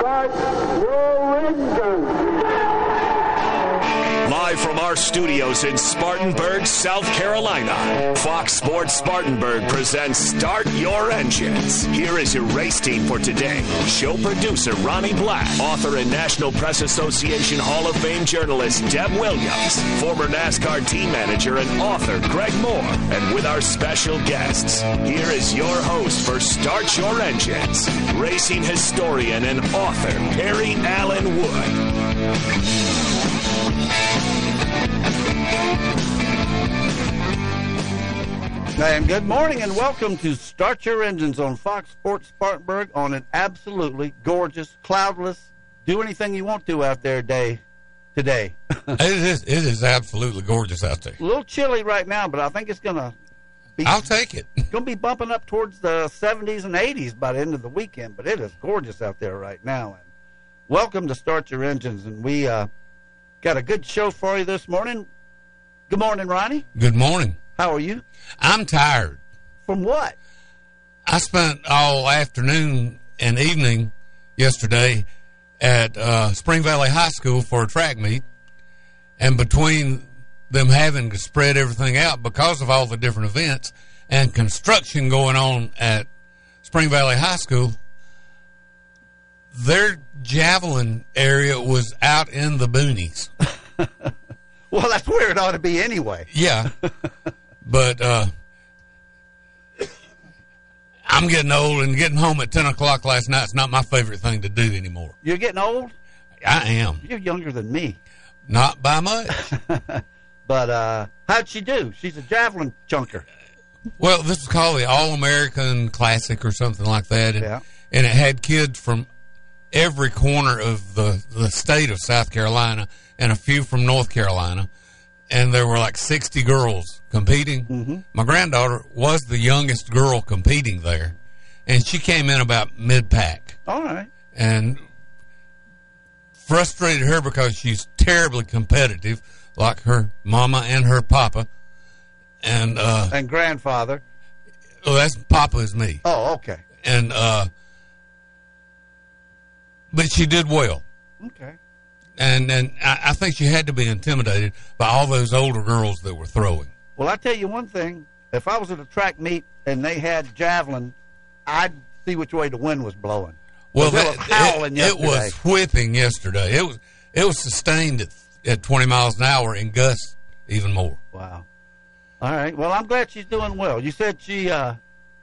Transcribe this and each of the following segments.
Start your engines. Live from our studios in Spartanburg, South Carolina, Fox Sports Spartanburg presents Start Your Engines. Here is your race team for today. Show producer Ronnie Black, author and National Press Association Hall of Fame journalist Deb Williams, former NASCAR team manager and author Greg Moore, and with our special guests, here is your host for Start Your Engines, racing historian and author Perry Allen Wood. And good morning and welcome to Start Your Engines on Fox Sports Spartanburg on an absolutely gorgeous, cloudless, do anything you want to out there day today. It is absolutely gorgeous out there. A little chilly right now, but I think it's going to be... I'll take it. It's going to be bumping up towards the 70s and 80s by the end of the weekend, but it is gorgeous out there right now. And welcome to Start Your Engines, and we got a good show for you this morning. Good morning, Ronnie. Good morning. How are you? I'm tired. From what? I spent all afternoon and evening yesterday at Spring Valley High School for a track meet, and between them having to spread everything out because of all the different events and construction going on at Spring Valley High School, their javelin area was out in the boonies. Well, that's where it ought to be anyway. Yeah. But I'm getting old, and getting home at 10 o'clock last night is not my favorite thing to do anymore. You're getting old? I am. You're younger than me. Not by much. But how'd she do? She's a javelin chunker. Well, this is called the All-American Classic or something like that. And, yeah. And it had kids from every corner of the state of South Carolina and a few from North Carolina. And there were like 60 girls competing. Mm-hmm. My granddaughter was the youngest girl competing there, and she came in about mid-pack. All right. And frustrated her because she's terribly competitive, like her mama and her papa. And grandfather. Well, that's Papa is me. Oh, okay. And but she did well. Okay. And I think she had to be intimidated by all those older girls that were throwing. Well, I tell you one thing. If I was at a track meet and they had javelin, I'd see which way the wind was blowing. Well, it was howling yesterday. It was whipping yesterday. It was sustained at 20 miles an hour and gusts even more. Wow. All right. Well, I'm glad she's doing well. You said she had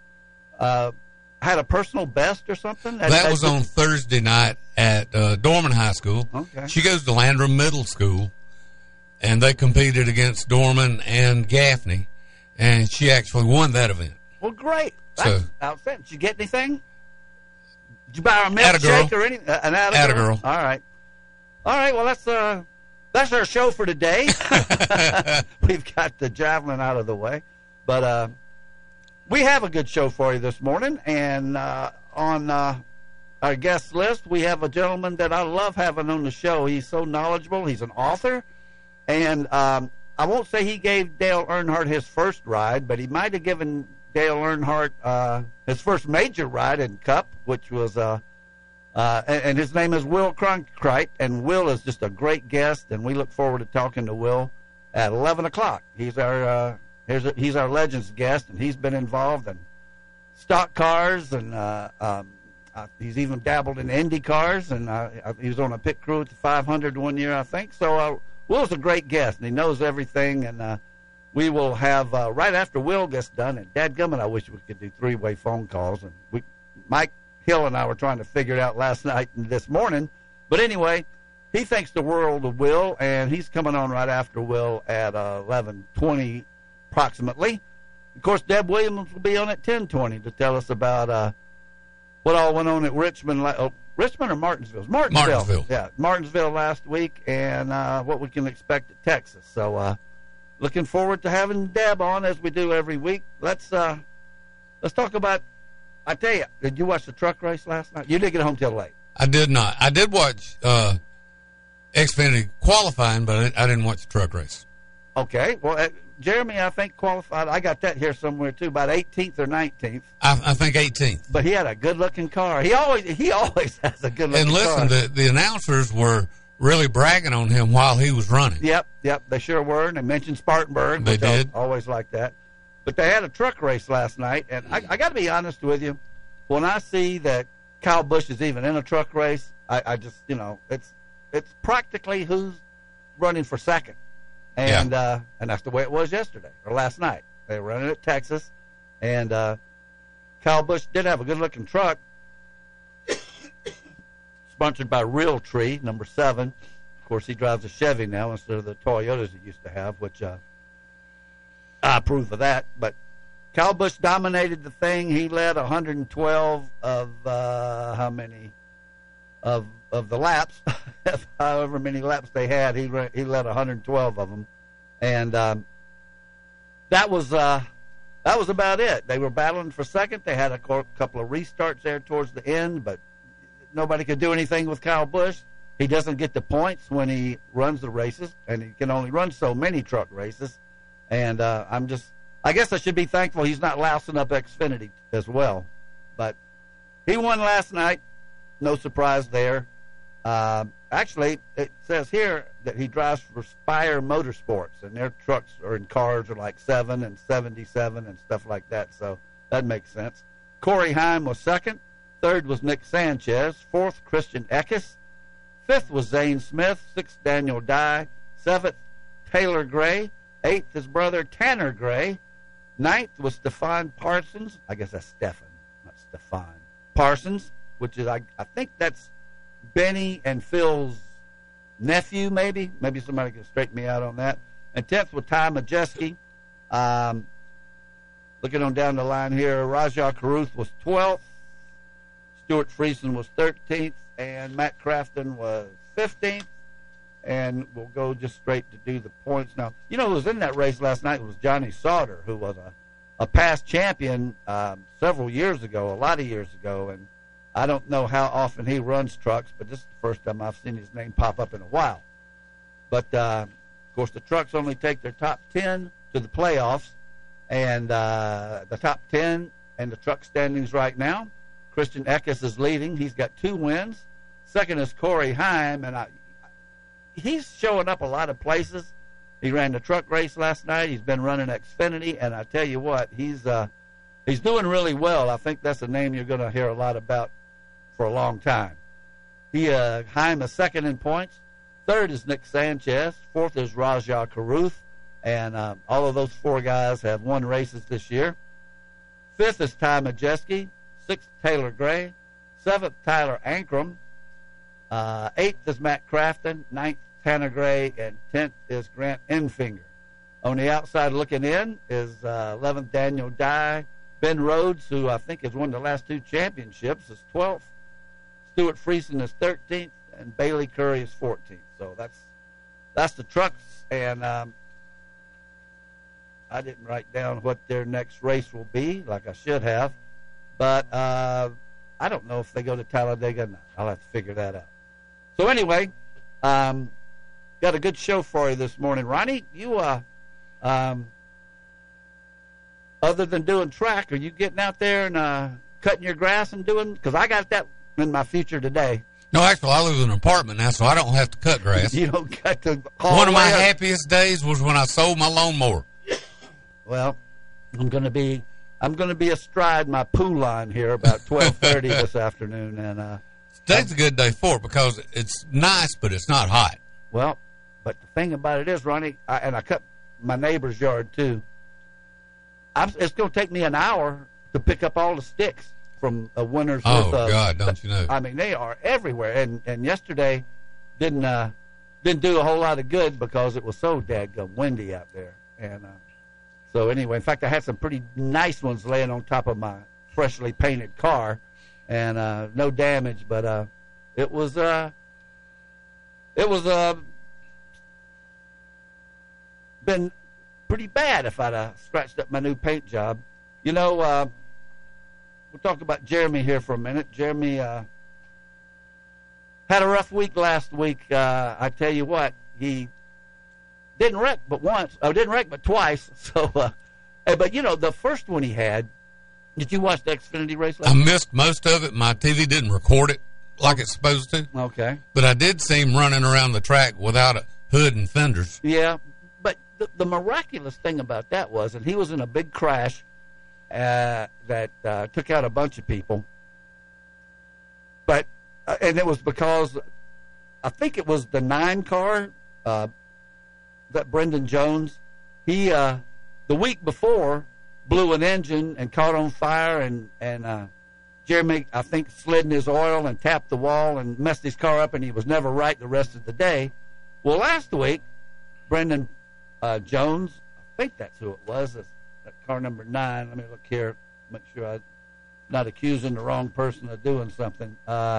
a personal best or something? That was on Thursday night at Dorman High School. Okay. She goes to Landrum Middle School, and they competed against Dorman and Gaffney, and she actually won that event. Well, great. That's outstanding. Did you get anything? Did you buy her a milkshake or anything? An Attagirl? All right. All right, well, that's our show for today. We've got the javelin out of the way. But we have a good show for you this morning, and on our guest list, we have a gentleman that I love having on the show. He's so knowledgeable. He's an author, and I won't say he gave Dale Earnhardt his first ride, but he might have given Dale Earnhardt his first major ride in Cup, which was and his name is Will Cronkite, and Will is just a great guest, and we look forward to talking to Will at 11 o'clock. He's our he's our Legends guest, and he's been involved in stock cars, and he's even dabbled in Indy cars, and he was on a pit crew at the 500 one year, I think. So Will's a great guest, and he knows everything, and we will have, right after Will gets done, and dadgummit, I wish we could do three-way phone calls, and Mike Hill and I were trying to figure it out last night and this morning, but anyway, he thinks the world of Will, and he's coming on right after Will at 11:20 approximately. Of course, Deb Williams will be on at 10:20 to tell us about what all went on at Richmond or Martinsville? Martinsville. Yeah, Martinsville last week, and what we can expect at Texas. So looking forward to having Deb on as we do every week. Let's talk about, I tell you, did you watch the truck race last night? You didn't get home till late. I did not. I did watch Xfinity qualifying, but I didn't watch the truck race. Okay. Well, Jeremy, I think, qualified. I got that here somewhere, too, about 18th or 19th. I think 18th. But he had a good-looking car. He always has a good-looking car. And listen, the announcers were really bragging on him while he was running. Yep, they sure were. And they mentioned Spartanburg. They did. Always like that. But they had a truck race last night, and I got to be honest with you. When I see that Kyle Busch is even in a truck race, I just, it's practically who's running for second. And that's the way it was yesterday or last night. They were running at Texas, and Kyle Busch did have a good-looking truck, sponsored by Realtree, number 7. Of course, he drives a Chevy now instead of the Toyotas he used to have, which I approve of that. But Kyle Busch dominated the thing. He led 112 of how many of the laps, however many laps they had. He led 112 of them, and that was about it. They were battling for second. They had a couple of restarts there towards the end, but nobody could do anything with Kyle Busch. He doesn't get the points when he runs the races, and he can only run so many truck races. And I guess I should be thankful he's not lousing up Xfinity as well. But he won last night. No surprise there. Actually, it says here that he drives for Spire Motorsports, and their trucks in cars are like 7 and 77 and stuff like that. So that makes sense. Corey Heim was second. Third was Nick Sanchez. Fourth, Christian Eckes. Fifth was Zane Smith. Sixth, Daniel Dye. Seventh, Taylor Gray. Eighth, his brother Tanner Gray. Ninth was Stefan Parsons. I guess that's Stefan, not Stefan. Parsons, which is, I think that's Benny and Phil's nephew, maybe. Maybe somebody can straighten me out on that. And 10th was Ty Majeski. Looking on down the line here, Rajah Caruth was 12th. Stuart Friesen was 13th. And Matt Crafton was 15th. And we'll go just straight to do the points now. You know who was in that race last night was Johnny Sauter, who was a past champion several years ago, a lot of years ago. And I don't know how often he runs trucks, but this is the first time I've seen his name pop up in a while. But, of course, the trucks only take their top 10 to the playoffs. And the top 10 and the truck standings right now, Christian Eckes is leading. He's got 2 wins. Second is Corey Heim, and he's showing up a lot of places. He ran the truck race last night. He's been running Xfinity, and I tell you what, he's doing really well. I think that's a name you're going to hear a lot about for a long time. Heim is second in points. Third is Nick Sanchez. Fourth is Rajah Caruth, and all of those 4 guys have won races this year. Fifth is Ty Majeski. Sixth, Taylor Gray. Seventh, Tyler Ankrum. Eighth is Matt Crafton. Ninth, Tanner Gray. And 10th is Grant Enfinger. On the outside looking in is 11th, Daniel Dye. Ben Rhodes, who I think has won the last 2 championships, is 12th. Stuart Friesen is 13th. And Bailey Curry is 14th. So that's the trucks. And I didn't write down what their next race will be, like I should have. But I don't know if they go to Talladega or not. I'll have to figure that out. So anyway, got a good show for you this morning. Ronnie, you, other than doing track, are you getting out there and cutting your grass and doing? Because I got that in my future today. No, actually, I live in an apartment now, so I don't have to cut grass. You don't cut the One of my happiest days was when I sold my lawnmower. Well, I'm going to be astride my pool line here about 12:30 this afternoon, and today's a good day for it because it's nice, but it's not hot. Well, but the thing about it is, Ronnie, I cut my neighbor's yard too. It's going to take me an hour to pick up all the sticks from a winter's worth of. Oh God, don't you know? I mean, they are everywhere, and yesterday didn't do a whole lot of good because it was so daggum windy out there, and. So anyway, in fact, I had some pretty nice ones laying on top of my freshly painted car, and no damage. But it was been pretty bad if I'd scratched up my new paint job. You know, we'll talk about Jeremy here for a minute. Jeremy had a rough week last week. I tell you what, he Didn't wreck but once. Oh, didn't wreck but twice. So, but the first one he had. Did you watch the Xfinity race? I missed most of it. My TV didn't record it like it's supposed to. Okay. But I did see him running around the track without a hood and fenders. Yeah, but the miraculous thing about that was, and he was in a big crash that took out a bunch of people. But and it was because I think it was the 9 car that Brendan Jones. He the week before blew an engine and caught on fire, and Jeremy, I think, slid in his oil and tapped the wall and messed his car up, and he was never right the rest of the day. Well, last week, Brendan Jones, I think that's who it was, that's car number 9. Let me look here, make sure I'm not accusing the wrong person of doing something.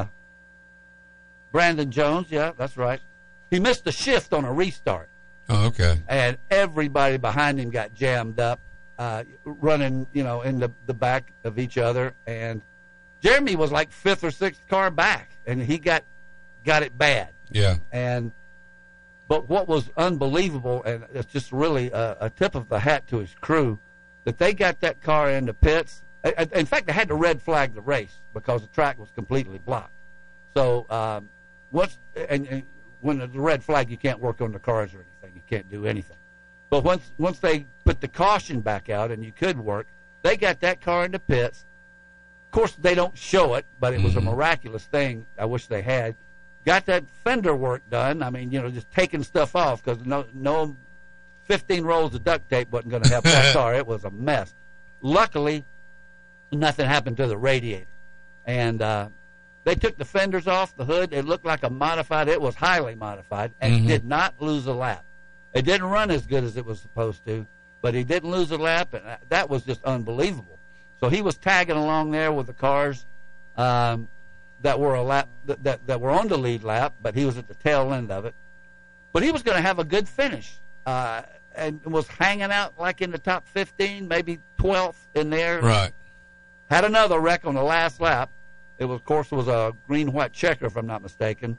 Brandon Jones, yeah, that's right. He missed a shift on a restart. Oh, okay. And everybody behind him got jammed up. Running, in the back of each other, and Jeremy was like 5th or 6th car back, and he got it bad. Yeah. But what was unbelievable, and it's just really a tip of the hat to his crew, that they got that car into pits. In fact, they had to red flag the race because the track was completely blocked. So when the red flag, you can't work on the cars or anything. You can't do anything. But once they put the caution back out and you could work, they got that car into pits. Of course, they don't show it, but it was a miraculous thing. I wish they had. Got that fender work done. I mean, just taking stuff off because no 15 rolls of duct tape wasn't going to help that car. It was a mess. Luckily, nothing happened to the radiator. And they took the fenders off, the hood. It looked like it was highly modified, and did not lose a lap. It didn't run as good as it was supposed to, but he didn't lose a lap, and that was just unbelievable. So he was tagging along there with the cars that were that were on the lead lap, but he was at the tail end of it. But he was going to have a good finish, and was hanging out like in the top 15, maybe 12th in there. Right. Had another wreck on the last lap. It was, of course, was a green-white checker, if I'm not mistaken.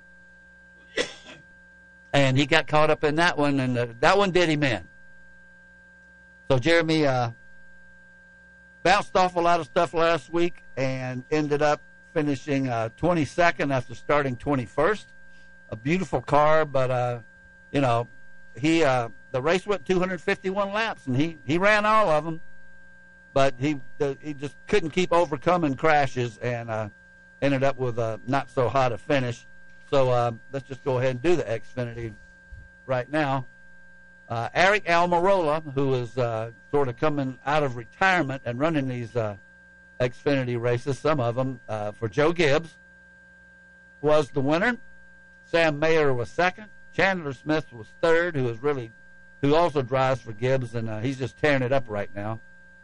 And he got caught up in that one, and that one did him in. So Jeremy bounced off a lot of stuff last week and ended up finishing 22nd after starting 21st. A beautiful car, but the race went 251 laps, and he ran all of them, but he just couldn't keep overcoming crashes and ended up with not so hot a finish. So let's just go ahead and do the Xfinity right now. Eric Almirola, who is sort of coming out of retirement and running these Xfinity races, some of them, for Joe Gibbs, was the winner. Sam Mayer was second. Chandler Smith was third, who also drives for Gibbs, and he's just tearing it up right now.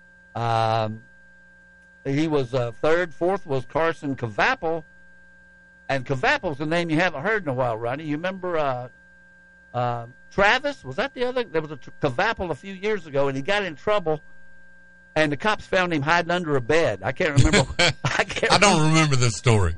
He was third. Fourth was Carson Cavappel. And Cavappel's a name you haven't heard in a while, Ronnie. You remember Travis? Was that the other? There was a Cavappel a few years ago, and he got in trouble, and the cops found him hiding under a bed. I can't remember. I don't remember this story.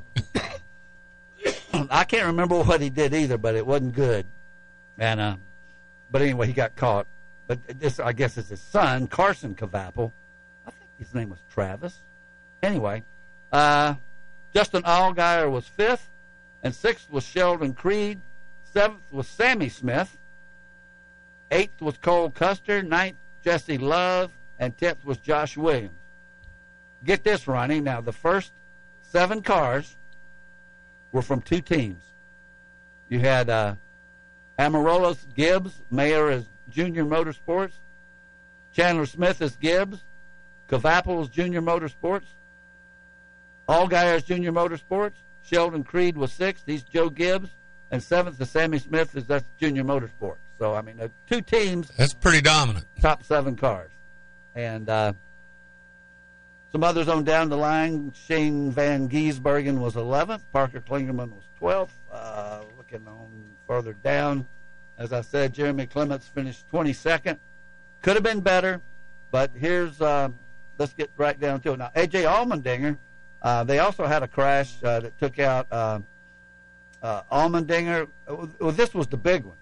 I can't remember what he did either, but it wasn't good. And but anyway, he got caught. But this, I guess, is his son, Carson Cavappel. I think his name was Travis. Anyway, Justin Allgaier was fifth, and sixth was Sheldon Creed. Seventh was Sammy Smith. Eighth was Cole Custer. Ninth, Jesse Love. And 10th was Josh Williams. Get this, Ronnie. Now, the first 7 cars were from 2 teams. You had Almirola Gibbs, Mayer as Junior Motorsports. Chandler Smith as Gibbs. Cavappel as Junior Motorsports. Allgaier as Junior Motorsports. Sheldon Creed was 6th. He's Joe Gibbs. And 7th is Sammy Smith. That's Junior Motorsports. So, I mean, 2 teams. That's pretty dominant. Top 7 cars. And some others on down the line. Shane Van Gisbergen was 11th. Parker Klingerman was 12th. Looking on further down, as I said, Jeremy Clements finished 22nd. Could have been better, but here's, let's get right down to it. Now, A.J. Allmendinger, they also had a crash that took out Allmendinger. Well, this was the big one.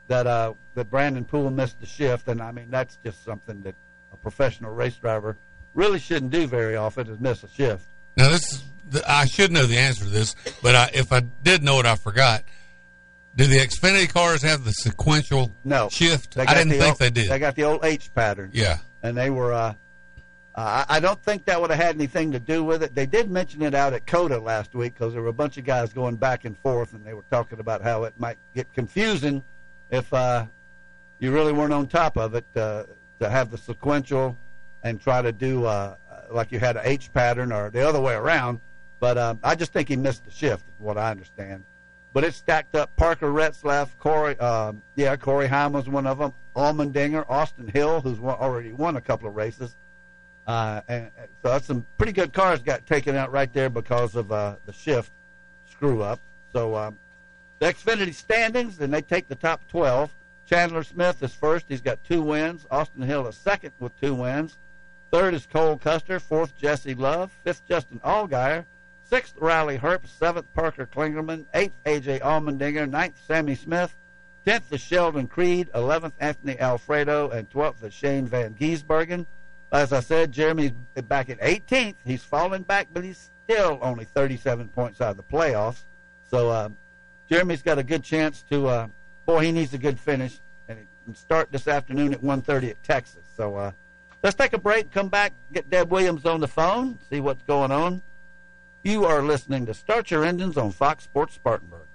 that Brandon Poole missed the shift, and I mean that's just something that a professional race driver really shouldn't do very often, is miss a shift. Now I should know the answer to this, but if I did know it, I forgot. Do the Xfinity cars have the sequential shift? I didn't think they did. They got the old H pattern. Yeah. And they were, I don't think that would have had anything to do with it. They did mention it out at COTA last week because there were a bunch of guys going back and forth, and they were talking about how it might get confusing if you really weren't on top of it to have the sequential and try to do like you had an H pattern or the other way around. But I just think he missed the shift, is what I understand. But it stacked up Parker Retzlaff, Corey Heim was one of them, Allmendinger, Austin Hill, who's already won a couple of races. And so that's some pretty good cars got taken out right there because of the shift screw-up. So the Xfinity standings, and they take the top 12. Chandler Smith is first. He's got 2 wins. Austin Hill is second with 2 wins. Third is Cole Custer. Fourth, Jesse Love. Fifth, Justin Allgaier. 6th, Riley Herbst. 7th, Parker Klingerman. 8th, A.J. Allmendinger. 9th, Sammy Smith. 10th is Sheldon Creed. 11th, Anthony Alfredo. And 12th is Shane Van Gisbergen. As I said, Jeremy's back at 18th. He's fallen back, but he's still only 37 points out of the playoffs. So Jeremy's got a good chance to, he needs a good finish. And he can start this afternoon at 1:30 at Texas. So let's take a break, come back, get Deb Williams on the phone, see what's going on. You are listening to Start Your Engines on Fox Sports Spartanburg.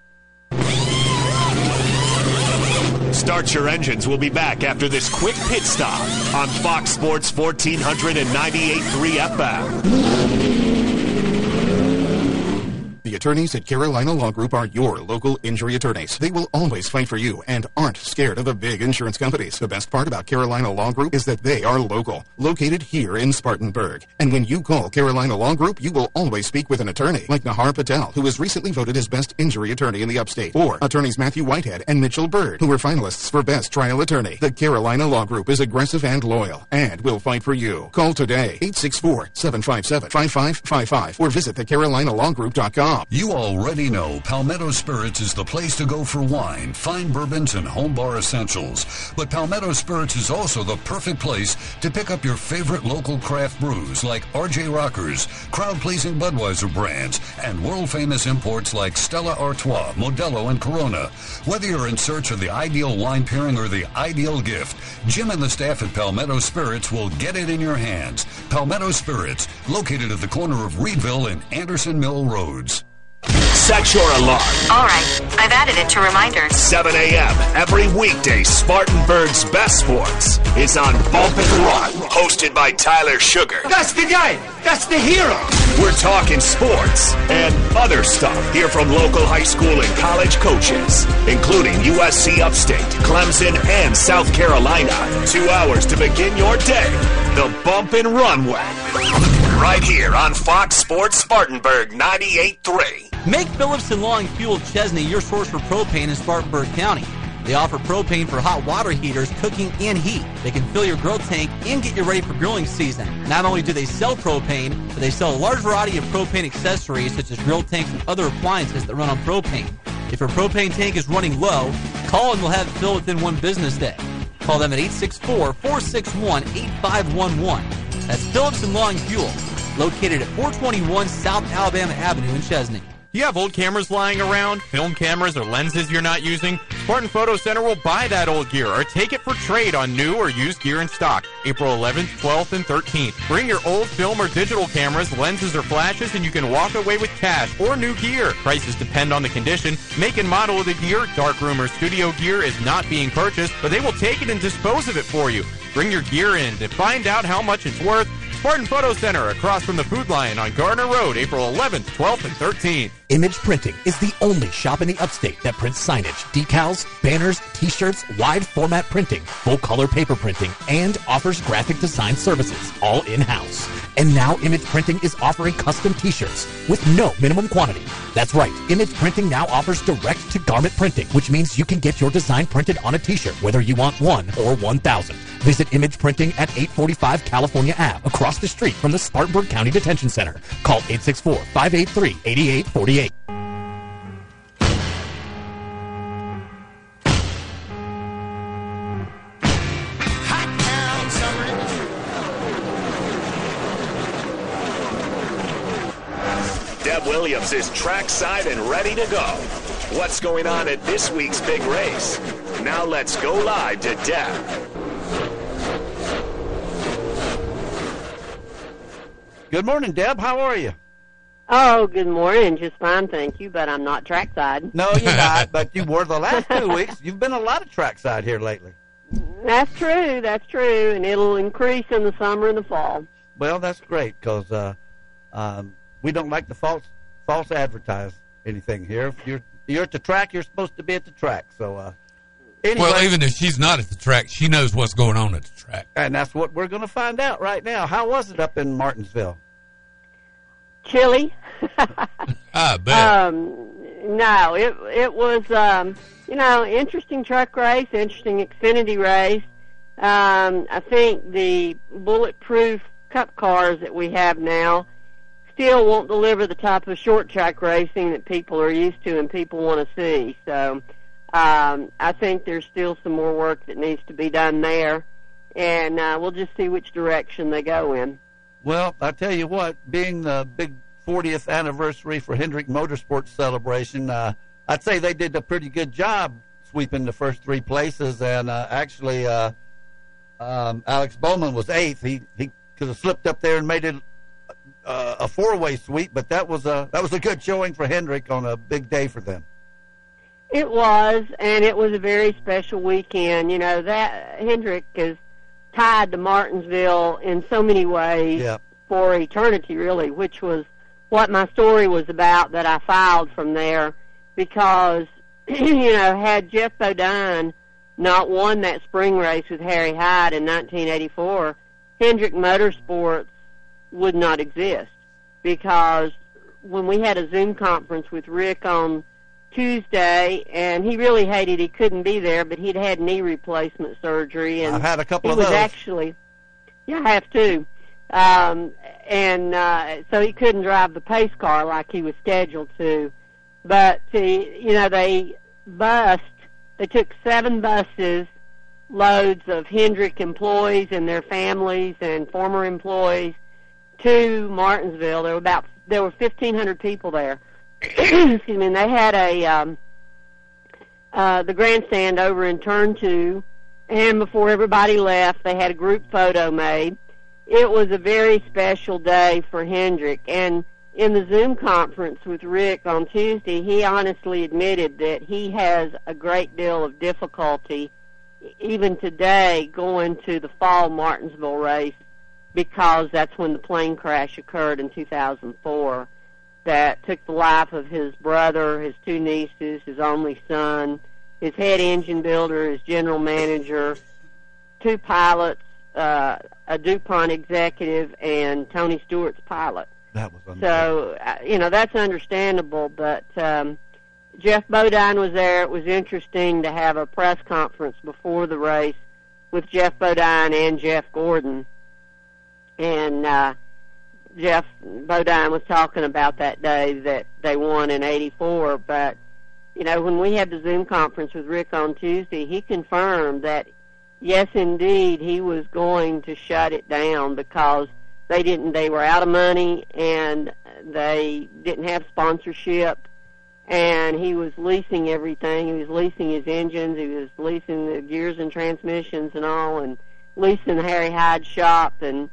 Start Your Engines will be back after this quick pit stop on Fox Sports 1498.3 FM. The attorneys at Carolina Law Group are your local injury attorneys. They will always fight for you and aren't scared of the big insurance companies. The best part about Carolina Law Group is that they are local, located here in Spartanburg. And when you call Carolina Law Group, you will always speak with an attorney like Nahar Patel, who was recently voted as best injury attorney in the upstate, or attorneys Matthew Whitehead and Mitchell Bird, who were finalists for best trial attorney. The Carolina Law Group is aggressive and loyal and will fight for you. Call today, 864-757-5555, or visit thecarolinalawgroup.com. You already know Palmetto Spirits is the place to go for wine, fine bourbons, and home bar essentials. But Palmetto Spirits is also the perfect place to pick up your favorite local craft brews like R.J. Rockers, crowd-pleasing Budweiser brands, and world-famous imports like Stella Artois, Modelo, and Corona. Whether you're in search of the ideal wine pairing or the ideal gift, Jim and the staff at Palmetto Spirits will get it in your hands. Palmetto Spirits, located at the corner of Reedville and Anderson Mill Roads. Set your alarm. All right, I've added it to reminders. 7 a.m. every weekday, Spartanburg's Best Sports is on Bump and Run, hosted by Tyler Sugar. That's the guy. That's the hero. We're talking sports and other stuff. Hear from local high school and college coaches, including USC Upstate, Clemson, and South Carolina. 2 hours to begin your day. The Bump and Run wagon. Right here on Fox Sports Spartanburg 98.3. Make Phillips & Long Fuel Chesney your source for propane in Spartanburg County. They offer propane for hot water heaters, cooking, and heat. They can fill your grill tank and get you ready for grilling season. Not only do they sell propane, but they sell a large variety of propane accessories such as grill tanks and other appliances that run on propane. If your propane tank is running low, call and they'll have it filled within 1 business day. Call them at 864-461-8511. That's Phillips & Long Fuel, located at 421 South Alabama Avenue in Chesney. You have old cameras lying around, film cameras or lenses you're not using? Spartan Photo Center will buy that old gear or take it for trade on new or used gear in stock. April 11th, 12th, and 13th. Bring your old film or digital cameras, lenses, or flashes, and you can walk away with cash or new gear. Prices depend on the condition, make and model of the gear. Darkroom or studio gear is not being purchased, but they will take it and dispose of it for you. Bring your gear in to find out how much it's worth. Spartan Photo Center across from the Food Lion on Gardner Road, April 11th, 12th, and 13th. Image Printing is the only shop in the upstate that prints signage, decals, banners, t-shirts, wide format printing, full color paper printing, and offers graphic design services, all in-house. And now Image Printing is offering custom t-shirts with no minimum quantity. That's right, Image Printing now offers direct-to-garment printing, which means you can get your design printed on a t-shirt, whether you want 1 or 1,000. Visit Image Printing at 845 California Ave, across the street from the Spartanburg County Detention Center. Call 864-583-8848. Williams is trackside and ready to go. What's going on at this week's big race? Now let's go live to Deb. Good morning, Deb. How are you? Oh, good morning. Just fine, thank you, but I'm not trackside. No, you're not, but you were the last 2 weeks. You've been a lot of trackside here lately. That's true, and it'll increase in the summer and the fall. Well, that's great, because we don't like to false advertise anything here. If you're at the track, you're supposed to be at the track. So, anyway, well, even if she's not at the track, she knows what's going on at the track. And that's what we're going to find out right now. How was it up in Martinsville? Chilly. I bet. No, it was, interesting truck race, interesting Xfinity race. I think the bulletproof cup cars that we have now still won't deliver the type of short track racing that people are used to and people want to see. So I think there's still some more work that needs to be done there, and we'll just see which direction they go in. Well, I tell you what, being the big 40th anniversary for Hendrick Motorsports celebration, I'd say they did a pretty good job sweeping the first 3 places, and actually Alex Bowman was 8th. He could have slipped up there and made it a 4-way sweep, but that was a good showing for Hendrick on a big day for them. It was, and it was a very special weekend. You know, that Hendrick is tied to Martinsville in so many ways for eternity, really, which was what my story was about that I filed from there, because, had Jeff Bodine not won that spring race with Harry Hyde in 1984, Hendrick Motorsports would not exist, because when we had a Zoom conference with Rick on Tuesday, and he really hated he couldn't be there, but he'd had knee replacement surgery, and I've had a couple of those. those. Actually, I have too. So he couldn't drive the pace car like he was scheduled to. But they took 7 buses, loads of Hendrick employees and their families and former employees to Martinsville. There were 1,500 people there. Excuse me, and they had the grandstand over in turn 2, and before everybody left, they had a group photo made. It was a very special day for Hendrick, and in the Zoom conference with Rick on Tuesday, he honestly admitted that he has a great deal of difficulty, even today, going to the fall Martinsville race, because that's when the plane crash occurred in 2004. That took the life of his brother, his 2 nieces, his only son, his head engine builder, his general manager, 2 pilots, a DuPont executive, and Tony Stewart's pilot. That was unbelievable. So, that's understandable, but Jeff Bodine was there. It was interesting to have a press conference before the race with Jeff Bodine and Jeff Gordon. And Jeff Bodine was talking about that day that they won in 84, but, when we had the Zoom conference with Rick on Tuesday, he confirmed that, yes, indeed, he was going to shut it down because they were out of money and they didn't have sponsorship, and he was leasing everything. He was leasing his engines, he was leasing the gears and transmissions and all, and leasing the Harry Hyde shop, and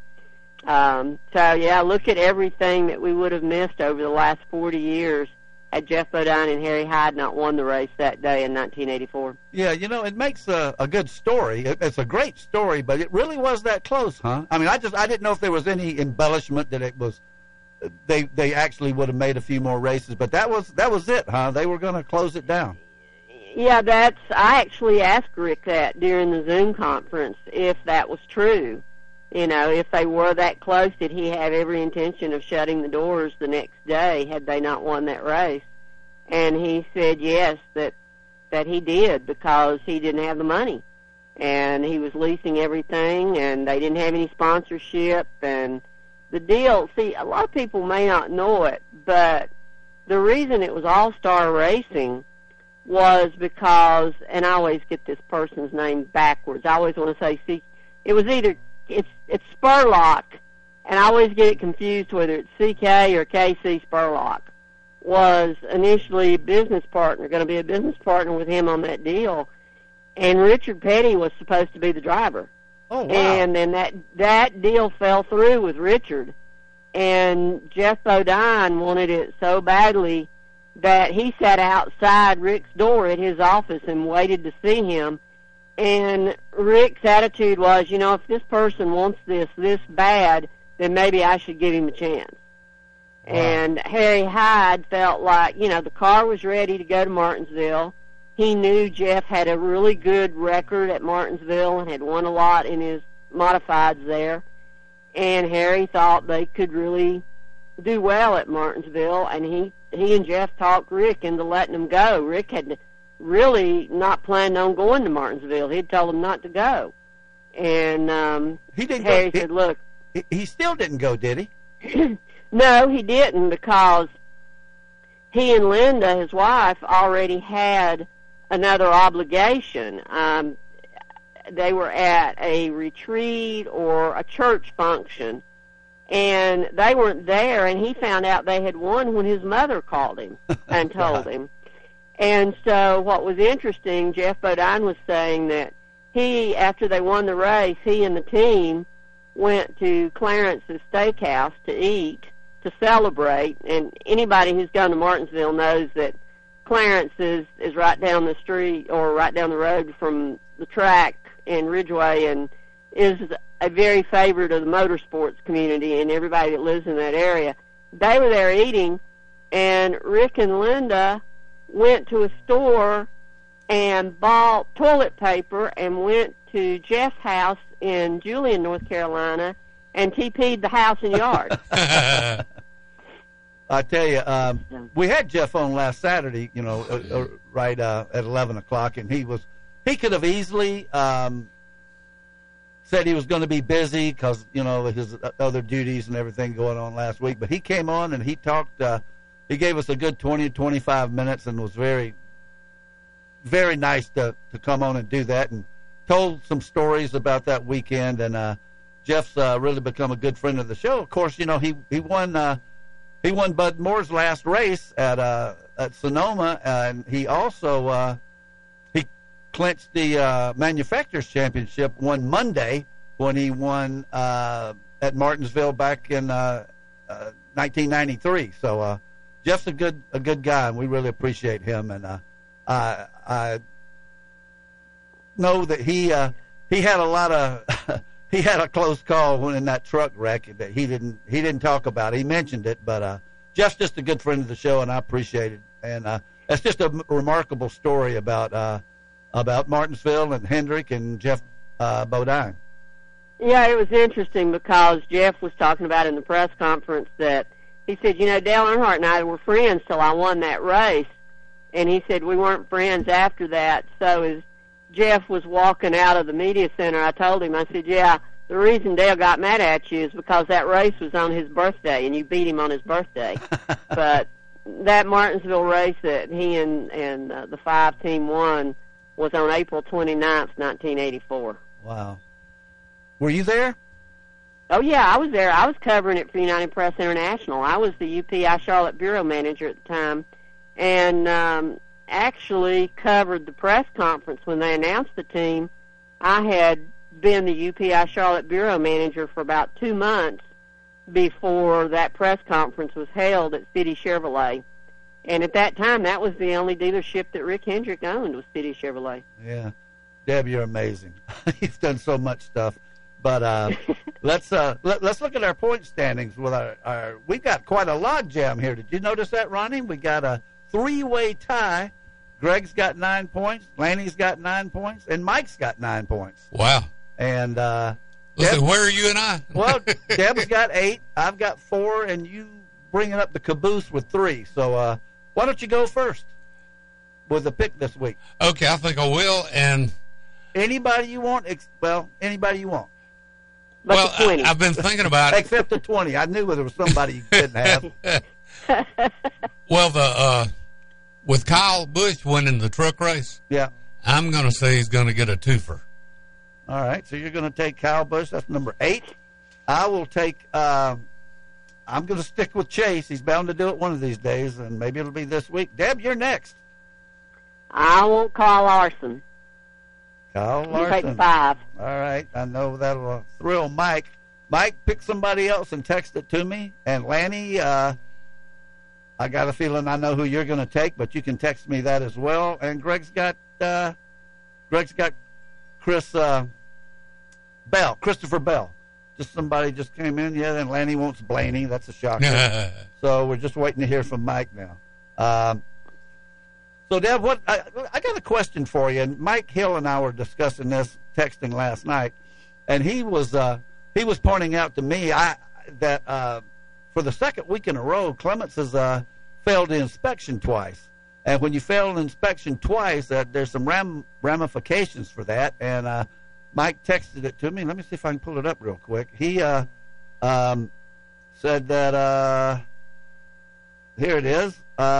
look at everything that we would have missed over the last 40 years had Jeff Bodine and Harry Hyde not won the race that day in 1984. Yeah, it makes a good story. It's a great story, but it really was that close, huh? I mean, I didn't know if there was any embellishment that it was. They actually would have made a few more races, but that was it, huh? They were going to close it down. Yeah, I actually asked Rick that during the Zoom conference if that was true. If they were that close, did he have every intention of shutting the doors the next day had they not won that race? And he said yes, that he did, because he didn't have the money. And he was leasing everything, and they didn't have any sponsorship. And the deal, see, a lot of people may not know it, but the reason it was All-Star Racing was because, and I always get this person's name backwards. I always want to say, it was either... It's Spurlock, and I always get it confused whether it's CK or KC Spurlock. was initially going to be a business partner with him on that deal, and Richard Petty was supposed to be the driver. Oh, wow. And then that deal fell through with Richard, and Jeff Bodine wanted it so badly that he sat outside Rick's door at his office and waited to see him. And Rick's attitude was, if this person wants this bad, then maybe I should give him a chance. Wow. And Harry Hyde felt like, the car was ready to go to Martinsville. He knew Jeff had a really good record at Martinsville and had won a lot in his modifieds there. And Harry thought they could really do well at Martinsville, and he and Jeff talked Rick into letting him go. Rick had really not planned on going to Martinsville. He'd told him not to go. And Harry said, look. He still didn't go, did he? No, he didn't, because he and Linda, his wife, already had another obligation. They were at a retreat or a church function, and they weren't there, and he found out they had won when his mother called him and told him. And so what was interesting, Jeff Bodine was saying that after they won the race, he and the team went to Clarence's Steakhouse to eat, to celebrate, and anybody who's gone to Martinsville knows that Clarence is right down the street or right down the road from the track in Ridgeway, and is a very favorite of the motorsports community and everybody that lives in that area. They were there eating, and Rick and Linda went to a store and bought toilet paper and went to Jeff's house in Julian, North Carolina, and TP'd the house and yard. I tell you, we had Jeff on last Saturday, right at 11 o'clock, and he could have easily said he was going to be busy because, his other duties and everything going on last week. But he came on and he talked, he gave us a good 20 to 25 minutes and was very, very nice to come on and do that, and told some stories about that weekend. And Jeff's really become a good friend of the show. Of course, he won Bud Moore's last race at Sonoma, and he also he clinched the Manufacturers Championship one Monday when he won at Martinsville back in 1993. So Jeff's a good guy, and we really appreciate him. And I know that he had a lot of he had a close call when in that truck wreck that he didn't talk about. He mentioned it, but Jeff's just a good friend of the show, and I appreciate it. And that's just a remarkable story about Martinsville and Hendrick and Jeff Bodine. Yeah, it was interesting because Jeff was talking about in the press conference that he said, Dale Earnhardt and I were friends till I won that race, and he said we weren't friends after that. So as Jeff was walking out of the media center, I told him, I said, yeah, the reason Dale got mad at you is because that race was on his birthday, and you beat him on his birthday. But that Martinsville race that he and the 5 team won was on April 29th, 1984. Wow. Were you there? Oh, yeah, I was there. I was covering it for United Press International. I was the UPI Charlotte bureau manager at the time, and actually covered the press conference when they announced the team. I had been the UPI Charlotte bureau manager for about 2 months before that press conference was held at City Chevrolet. And at that time, that was the only dealership that Rick Hendrick owned, was City Chevrolet. Yeah. Deb, you're amazing. You've done so much stuff. But let's look at our point standings. With our we've got quite a log jam here. Did you notice that, Ronnie? We got a 3-way tie. Greg's got 9 points, Lanny's got 9 points, and Mike's got 9 points. Wow. And listen, where are you and I? Well, Deb's got 8, I've got 4, and you bringing up the caboose with 3. So why don't you go first with the pick this week? Okay, I think I will. And anybody you want? Anybody you want. But well, I've been thinking about it. Except the 20. I knew there was somebody you couldn't have. Well, with Kyle Busch winning the truck race, yeah, I'm going to say he's going to get a twofer. All right, so you're going to take Kyle Busch. That's number 8. I will take I'm going to stick with Chase. He's bound to do it one of these days, and maybe it'll be this week. Deb, you're next. I won't call Larson. Kyle Larson. Take 5. All right. I know that'll thrill Mike. Mike, pick somebody else and text it to me. And Lanny, I got a feeling I know who you're going to take, but you can text me that as well. And Greg's got Christopher Bell. Just somebody just came in. Yeah, and Lanny wants Blaney. That's a shocker. So we're just waiting to hear from Mike now. So, Deb, I got a question for you. And Mike Hill and I were discussing this, texting last night, and he was pointing out to me that for the second week in a row, Clements has failed the inspection twice. And when you fail an inspection twice, there's some ramifications for that. And Mike texted it to me. Let me see if I can pull it up real quick. He said that here it is.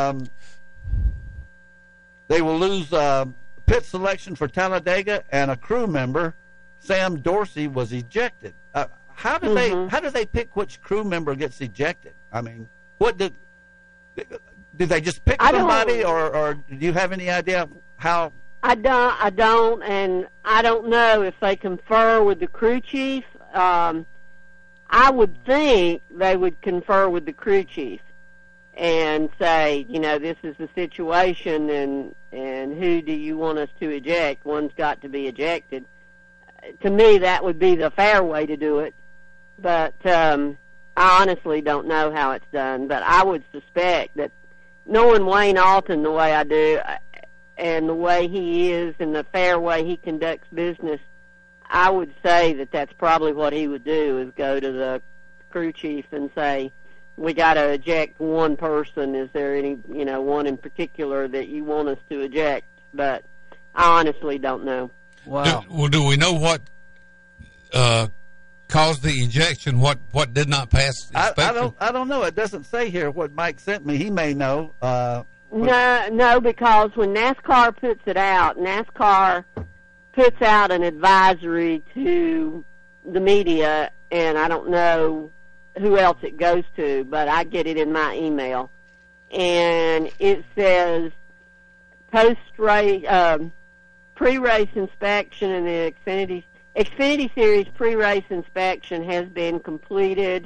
They will lose pit selection for Talladega, and a crew member, Sam Dorsey, was ejected. How do they pick which crew member gets ejected? I mean, what did they just pick somebody, or do you have any idea how? I don't, and I don't know if they confer with the crew chief. I would think they would confer with the crew chief and say, this is the situation, and who do you want us to eject? One's got to be ejected. To me, that would be the fair way to do it. But I honestly don't know how it's done. But I would suspect that, knowing Wayne Alton the way I do, and the way he is and the fair way he conducts business, I would say that that's probably what he would do, is go to the crew chief and say, we got to eject one person. Is there any, one in particular that you want us to eject? But I honestly don't know. Wow. Do we know what caused the ejection? What did not pass inspection? I don't know. It doesn't say here what Mike sent me. He may know. No, because when NASCAR puts it out, NASCAR puts out an advisory to the media, and I don't know who else it goes to, but I get it in my email. And it says post-race, pre-race inspection and the Xfinity Series pre-race inspection has been completed.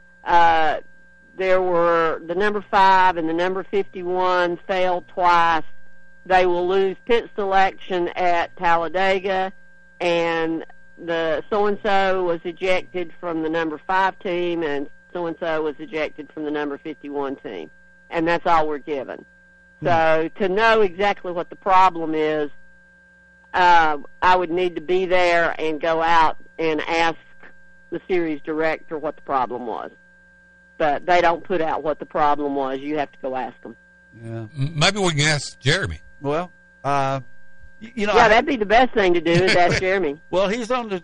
There were the number 5 and the number 51 failed twice. They will lose pit selection at Talladega, and the so-and-so was ejected from the number 5 team, and so-and-so was ejected from the number 51 team. And that's all we're given. So to know exactly what the problem is, I would need to be there and go out and ask the series director what the problem was. But they don't put out what the problem was. You have to go ask them. Yeah. Maybe we can ask Jeremy. Well, that'd be the best thing to do, is ask Jeremy. Well, he's on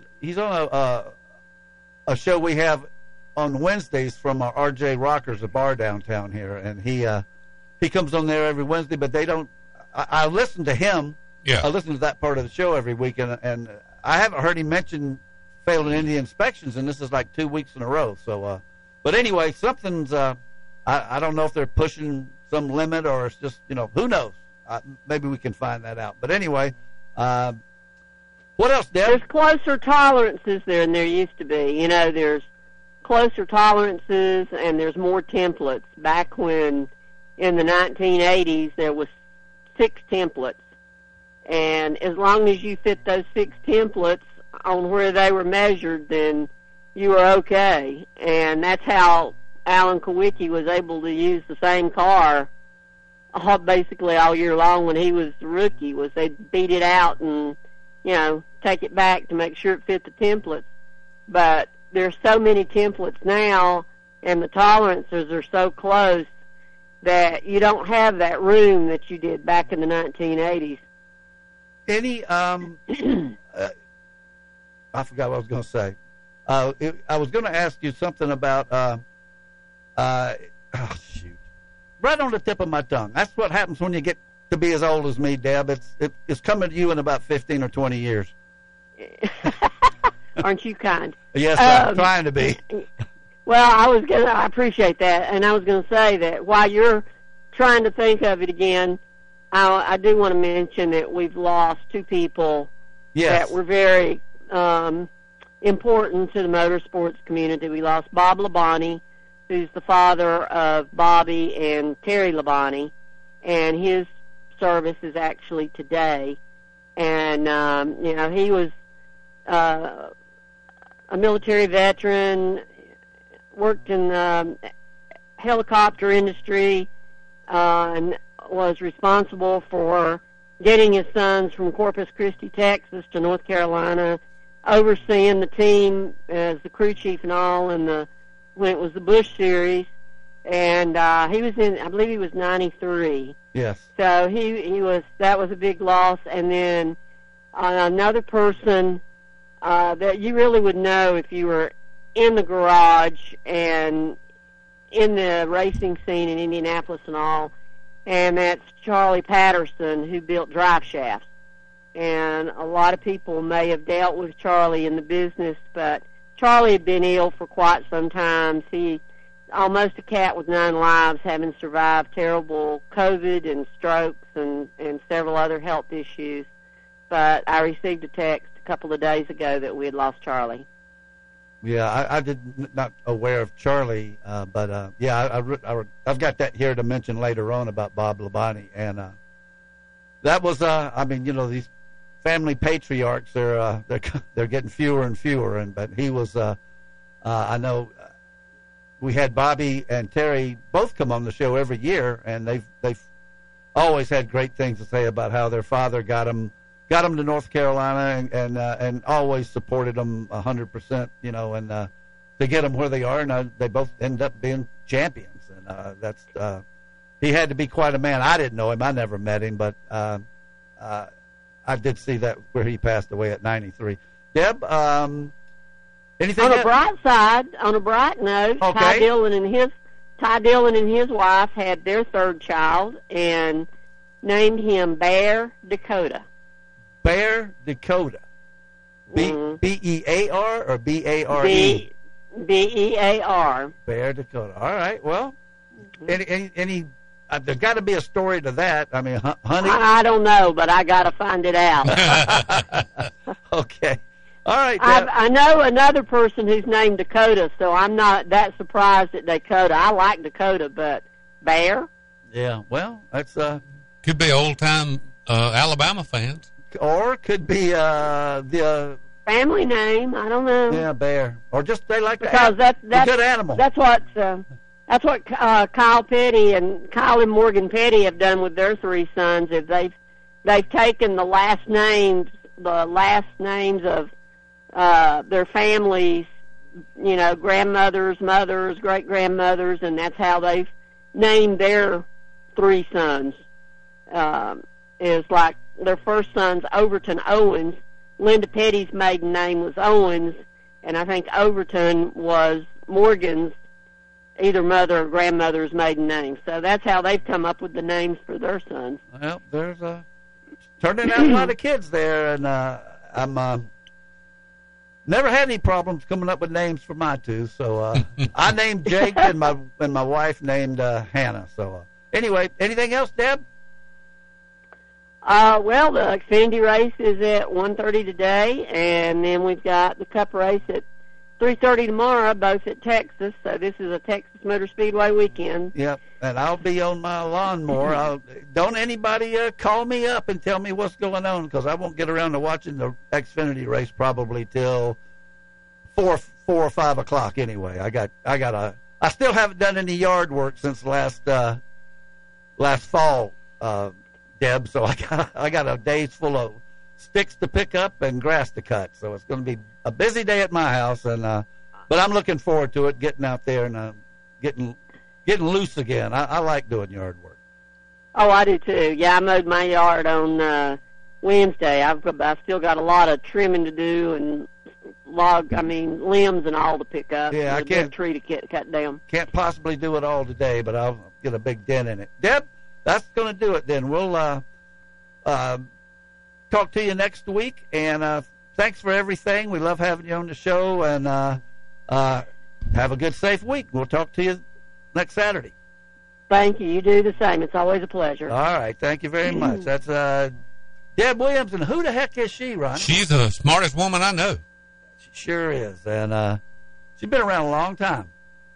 a show we have on Wednesdays from our RJ Rockers, a bar downtown here, and he comes on there every Wednesday. But they don't. I listen to him. Yeah. I listen to that part of the show every week, and I haven't heard him mention failing any inspections, and this is like 2 weeks in a row. So, but anyway, something's. I don't know if they're pushing some limit, or it's just who knows. Maybe we can find that out. But anyway, what else, Deb? There's closer tolerances than there used to be. There's closer tolerances, and there's more templates. Back when, in the 1980s, there was 6 templates. And as long as you fit those 6 templates on where they were measured, then you were okay. And that's how Alan Kawicki was able to use the same car basically all year long when he was the rookie. Was they'd beat it out and, take it back to make sure it fit the templates. But there's so many templates now, and the tolerances are so close that you don't have that room that you did back in the 1980s. Any, I forgot what I was going to say. I was going to ask you something about, right on the tip of my tongue. That's what happens when you get to be as old as me, Deb. It's coming to you in about 15 or 20 years. Aren't you kind? Yes, I'm trying to be. Well, I appreciate that, and I was going to say that while you're trying to think of it again, I do want to mention that we've lost two people that were very important to the motorsports community. We lost Bob Labonte, who's the father of Bobby and Terry Labonte, and his service is actually today. And, he was a military veteran, worked in the helicopter industry, and was responsible for getting his sons from Corpus Christi, Texas to North Carolina, overseeing the team as the crew chief and all when it was the Busch Series. And he was I believe he was 93. Yes. So that was a big loss. And then another person that you really would know if you were in the garage and in the racing scene in Indianapolis and all, and that's Charlie Patterson, who built drive shafts. And a lot of people may have dealt with Charlie in the business, but Charlie had been ill for quite some time. He almost a cat with 9 lives, having survived terrible COVID and strokes and several other health issues. But I received a text a couple of days ago that we had lost Charlie. Yeah, I did not aware of Charlie, but I've got that here to mention later on about Bob Labonte, and that was these family patriarchs they're getting fewer and fewer, but he was I know we had Bobby and Terry both come on the show every year, and they've always had great things to say about how their father got them to North Carolina and always supported them 100%, and to get them where they are, and they both end up being champions. And that's he had to be quite a man. I didn't know him; I never met him, but I did see that where he passed away at 93. Deb, anything on a bright side? On a bright note, okay. Ty Dillon and his wife had their third child and named him Bear Dakota. Bear Dakota. B-E-A-R or B-A-R-E? B-E-A-R. Bear Dakota. All right. Well, any there's got to be a story to that. I mean, honey? I don't know, but I got to find it out. Okay. All right. I know another person who's named Dakota, so I'm not that surprised at Dakota. I like Dakota, but Bear? Yeah. Well, that's could be old-time Alabama fans. Or could be the family name. I don't know. Yeah, Bear. Or just they like because that's a good animal. That's what Kyle Petty and Kyle and Morgan Petty have done with their 3 sons. If they've taken the last names of their families, grandmothers, mothers, great grandmothers, and that's how they've named their 3 sons. Is like their first son's Overton Owens. Linda Petty's maiden name was Owens, and I think Overton was Morgan's either mother or grandmother's maiden name. So that's how they've come up with the names for their sons. Well, there's turning out a lot of kids there, and I'm never had any problems coming up with names for my 2. So I named Jake, and my wife named Hannah. So anyway, anything else, Deb? Well, the Xfinity race is at 1:30 today, and then we've got the Cup race at 3:30 tomorrow, both at Texas. So this is a Texas Motor Speedway weekend. Yep, and I'll be on my lawnmower. Don't anybody call me up and tell me what's going on, because I won't get around to watching the Xfinity race probably till 4 or 5 o'clock. Anyway, I still haven't done any yard work since last fall. Deb, so I got a days full of sticks to pick up and grass to cut, so it's going to be a busy day at my house, and but I'm looking forward to it, getting out there and getting loose again. I like doing yard work. Oh, I do too. Yeah, I mowed my yard on Wednesday. I've still got a lot of trimming to do and limbs and all to pick up. Yeah, I can't tree to cut down. Can't possibly do it all today, but I'll get a big dent in it. Deb, that's going to do it then. We'll talk to you next week, and thanks for everything. We love having you on the show, and have a good, safe week. We'll talk to you next Saturday. Thank you. You do the same. It's always a pleasure. All right. Thank you very much. That's Deb Williams, and who the heck is she, Ron? She's the smartest woman I know. She sure is, and she's been around a long time.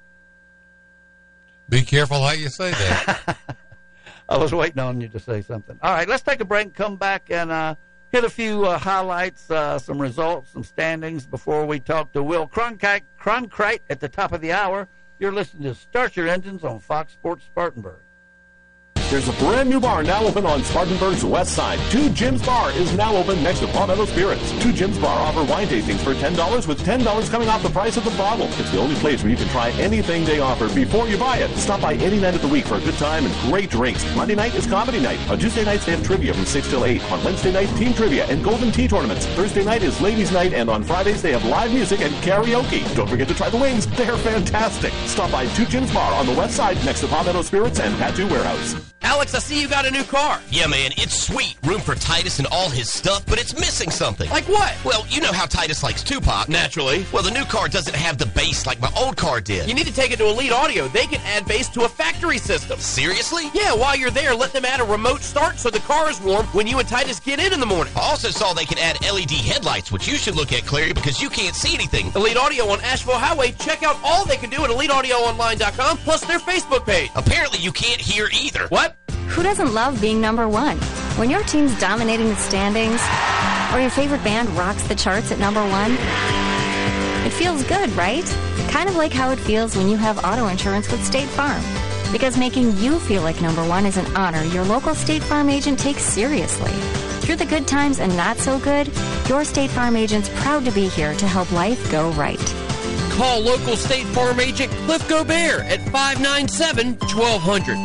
Be careful how you say that. I was waiting on you to say something. All right, let's take a break and come back and hit a few highlights, some results, some standings before we talk to Will Cronkite at the top of the hour. You're listening to Start Your Engines on Fox Sports Spartanburg. There's a brand new bar now open on Spartanburg's west side. Two Jim's Bar is now open next to Palmetto Spirits. Two Jim's Bar offer wine tastings for $10 with $10 coming off the price of the bottle. It's the only place where you can try anything they offer before you buy it. Stop by any night of the week for a good time and great drinks. Monday night is comedy night. On Tuesday nights they have trivia from 6 till 8. On Wednesday night, team trivia and golden tea tournaments. Thursday night is ladies night, and on Fridays they have live music and karaoke. Don't forget to try the wings. They're fantastic. Stop by Two Jim's Bar on the west side next to Palmetto Spirits and Tattoo Warehouse. Alex, I see you got a new car. Yeah, man, it's sweet. Room for Titus and all his stuff, but it's missing something. Like what? Well, you know how Titus likes Tupac. Naturally. Well, the new car doesn't have the bass like my old car did. You need to take it to Elite Audio. They can add bass to a factory system. Seriously? Yeah, while you're there, let them add a remote start so the car is warm when you and Titus get in the morning. I also saw they can add LED headlights, which you should look at, Clary, because you can't see anything. Elite Audio on Asheville Highway. Check out all they can do at EliteAudioOnline.com, plus their Facebook page. Apparently you can't hear either. What? Who doesn't love being number one? When your team's dominating the standings, or your favorite band rocks the charts at number one, it feels good, right? Kind of like how it feels when you have auto insurance with State Farm. Because making you feel like number one is an honor your local State Farm agent takes seriously. Through the good times and not so good, your State Farm agent's proud to be here to help life go right. Call local State Farm agent Cliff Gobert at 597-1200.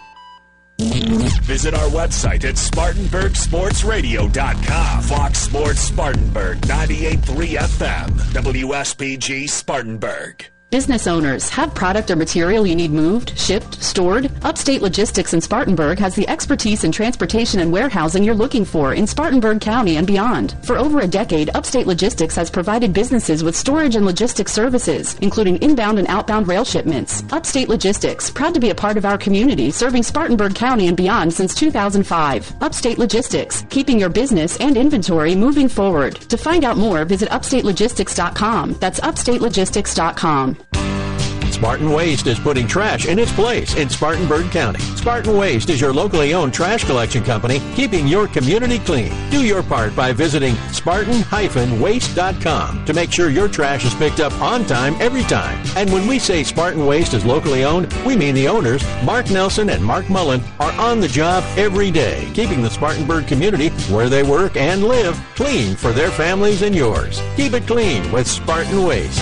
Visit our website at SpartanburgSportsRadio.com. Fox Sports Spartanburg, 98.3 FM, WSPG Spartanburg. Business owners, have product or material you need moved, shipped, stored? Upstate Logistics in Spartanburg has the expertise in transportation and warehousing you're looking for in Spartanburg County and beyond. For over a decade, Upstate Logistics has provided businesses with storage and logistics services, including inbound and outbound rail shipments. Upstate Logistics, proud to be a part of our community, serving Spartanburg County and beyond since 2005. Upstate Logistics, keeping your business and inventory moving forward. To find out more, visit upstatelogistics.com. That's upstatelogistics.com. Spartan Waste is putting trash in its place in Spartanburg County. Spartan Waste is your locally owned trash collection company, keeping your community clean. Do your part by visiting Spartan-waste.com to make sure your trash is picked up on time every time. And when we say Spartan Waste is locally owned, we mean the owners, Mark Nelson and Mark Mullen, are on the job every day, keeping the Spartanburg community, where they work and live, clean for their families and yours. Keep it clean with Spartan Waste.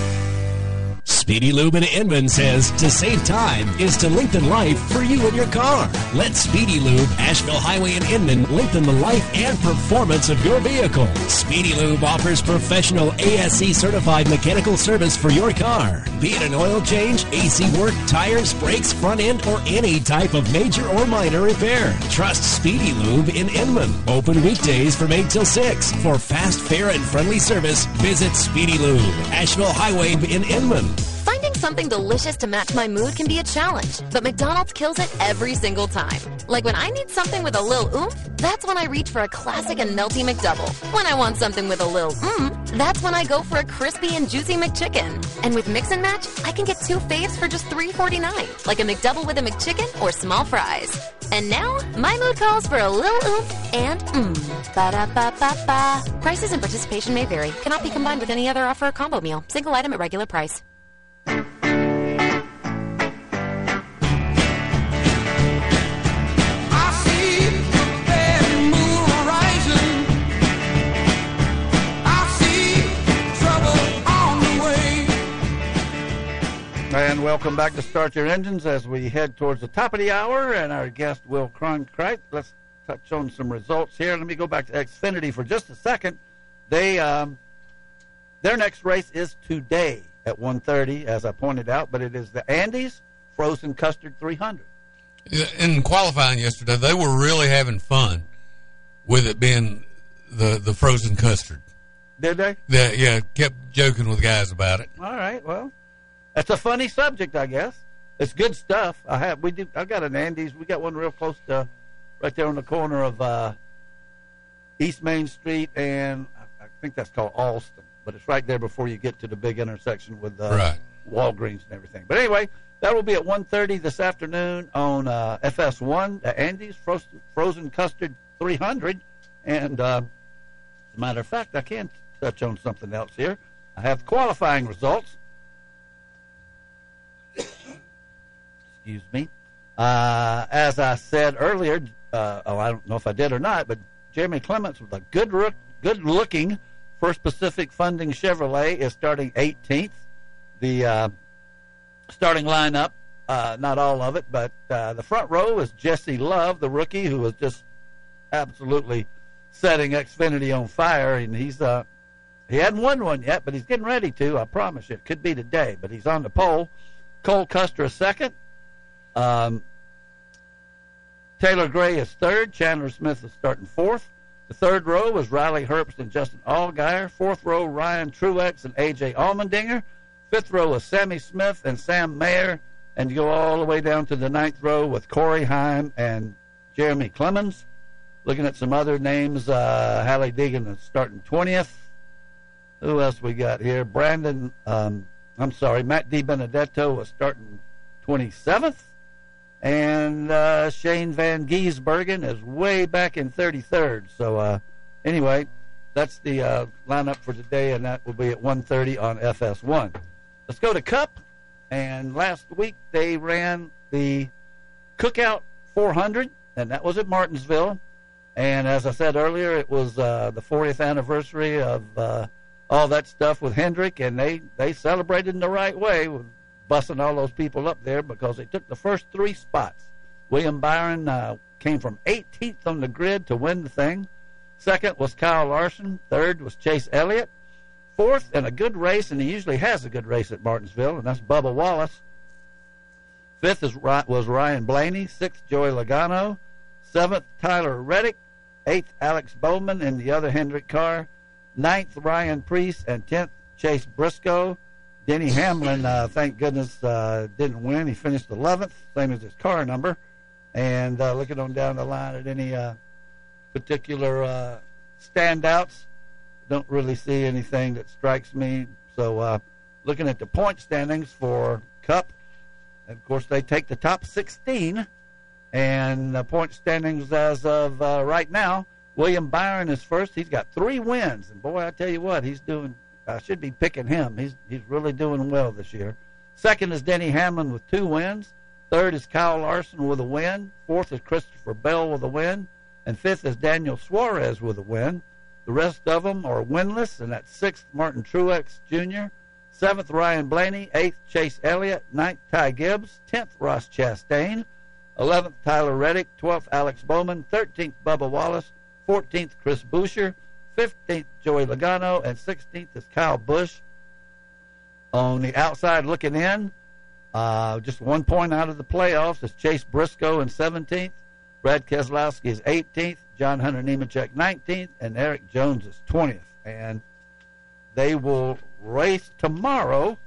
Speedy Lube in Inman says to save time is to lengthen life for you and your car. Let Speedy Lube, Asheville Highway in Inman, lengthen the life and performance of your vehicle. Speedy Lube offers professional ASE certified mechanical service for your car. Be it an oil change, AC work, tires, brakes, front end, or any type of major or minor repair. Trust Speedy Lube in Inman. Open weekdays from 8 till 6. For fast, fair, and friendly service, visit Speedy Lube, Asheville Highway in Inman. Finding something delicious to match my mood can be a challenge, but McDonald's kills it every single time. Like when I need something with a little oomph, that's when I reach for a classic and melty McDouble. When I want something with a little that's when I go for a crispy and juicy McChicken. And with Mix and Match, I can get two faves for just $3.49, like a McDouble with a McChicken or small fries. And now, my mood calls for a little oomph and Ba-da-ba-ba-ba. Prices and participation may vary. Cannot be combined with any other offer or combo meal. Single item at regular price. And welcome back to Start Your Engines as we head towards the top of the hour, and our guest, Will Cronkite. Let's touch on some results here. Let me go back to Xfinity for just a second. Their next race is today at 1:30, as I pointed out, but it is the Andes Frozen Custard 300. In qualifying yesterday, they were really having fun with it being the frozen custard. Did they? Yeah, kept joking with guys about it. All right, well, It's a funny subject, I guess. It's good stuff. I've got an Andy's. We got one real close to, right there on the corner of East Main Street, and I think that's called Alston. But it's right there before you get to the big intersection with Walgreens and everything. But anyway, that will be at 1:30 this afternoon on FS1, Andy's Frozen Custard 300. And as a matter of fact, I can touch on something else here. I have qualifying results. Excuse me. As I said earlier, I don't know if I did or not, but Jeremy Clements with a good-looking First Pacific Funding Chevrolet is starting 18th. The starting lineup, not all of it, but the front row is Jesse Love, the rookie, who was just absolutely setting Xfinity on fire, and he hadn't won one yet, but he's getting ready to. I promise you, it could be today, but he's on the pole. Cole Custer is second. Taylor Gray is third. Chandler Smith is starting fourth. The third row was Riley Herbst and Justin Allgaier. Fourth row, Ryan Truex and A.J. Allmendinger. Fifth row is Sammy Smith and Sam Mayer. And you go all the way down to the ninth row with Corey Heim and Jeremy Clemens. Looking at some other names, Hallie Deegan is starting 20th. Who else we got here? Matt DiBenedetto was starting 27th. And Shane Van Giesbergen is way back in 33rd. So, anyway, that's the lineup for today, and that will be at 1:30 on FS1. Let's go to Cup. And last week they ran the Cookout 400, and that was at Martinsville. And as I said earlier, it was the 40th anniversary of all that stuff with Hendrick, and they celebrated in the right way with busting all those people up there because they took the first three spots. William Byron came from 18th on the grid to win the thing. Second was Kyle Larson. Third was Chase Elliott. Fourth, in a good race, and he usually has a good race at Martinsville, and that's Bubba Wallace. Fifth was Ryan Blaney. Sixth, Joey Logano. Seventh, Tyler Reddick. Eighth, Alex Bowman in the other Hendrick car. Ninth, Ryan Priest. And 10th, Chase Briscoe. Denny Hamlin, thank goodness, didn't win. He finished 11th, same as his car number. And looking on down the line at any particular standouts, don't really see anything that strikes me. So looking at the point standings for Cup, and of course they take the top 16. And the point standings as of right now, William Byron is first. He's got 3 wins. And boy, I tell you what, he's doing. I should be picking him. He's really doing well this year. Second is Denny Hamlin with 2 wins. Third is Kyle Larson with a win. Fourth is Christopher Bell with a win. And fifth is Daniel Suarez with a win. The rest of them are winless, and that's 6th, Martin Truex Jr., 7th, Ryan Blaney, 8th, Chase Elliott, 9th, Ty Gibbs, 10th, Ross Chastain, 11th, Tyler Reddick, 12th, Alex Bowman, 13th, Bubba Wallace, 14th, Chris Buescher, 15th, Joey Logano, and 16th is Kyle Busch. On the outside looking in, just 1 point out of the playoffs is Chase Briscoe in 17th. Brad Keselowski is 18th. John Hunter Nemechek 19th. And Eric Jones is 20th. And they will race tomorrow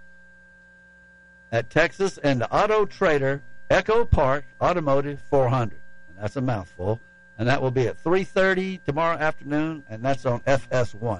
at Texas and the Auto Trader Echo Park Automotive 400. And that's a mouthful. And that will be at 3:30 tomorrow afternoon, and that's on FS1.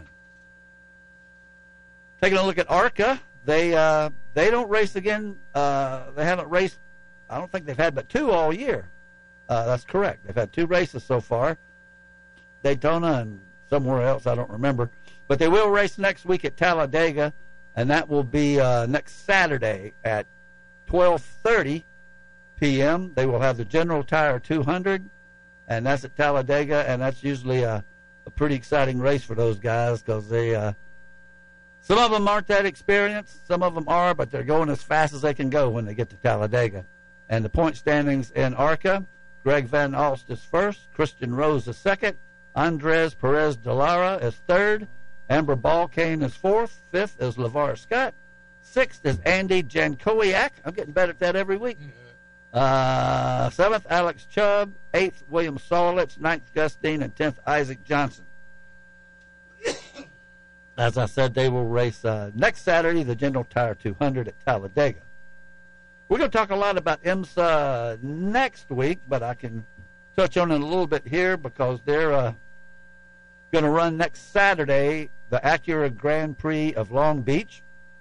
Taking a look at ARCA, they don't race again. They haven't raced. I don't think they've had but 2 all year. That's correct. They've had 2 races so far, Daytona and somewhere else, I don't remember. But they will race next week at Talladega, and that will be next Saturday at 12:30 p.m. They will have the General Tire 200. And that's at Talladega, and that's usually a pretty exciting race for those guys because they, some of them aren't that experienced, some of them are, but they're going as fast as they can go when they get to Talladega. And the point standings in ARCA, Greg Van Alst is first, Christian Rose is second, Andres Perez de Lara is third, Amber Balkane is fourth, fifth is LeVar Scott, sixth is Andy Jankowiak. I'm getting better at that every week. 7th, Alex Chubb. 8th, William Solitz. 9th, Gus Dean. And 10th, Isaac Johnson. as I said, they will race next Saturday, the General Tire 200 at Talladega. We're going to talk a lot about IMSA next week, but I can touch on it a little bit here because they're going to run next Saturday the Acura Grand Prix of Long Beach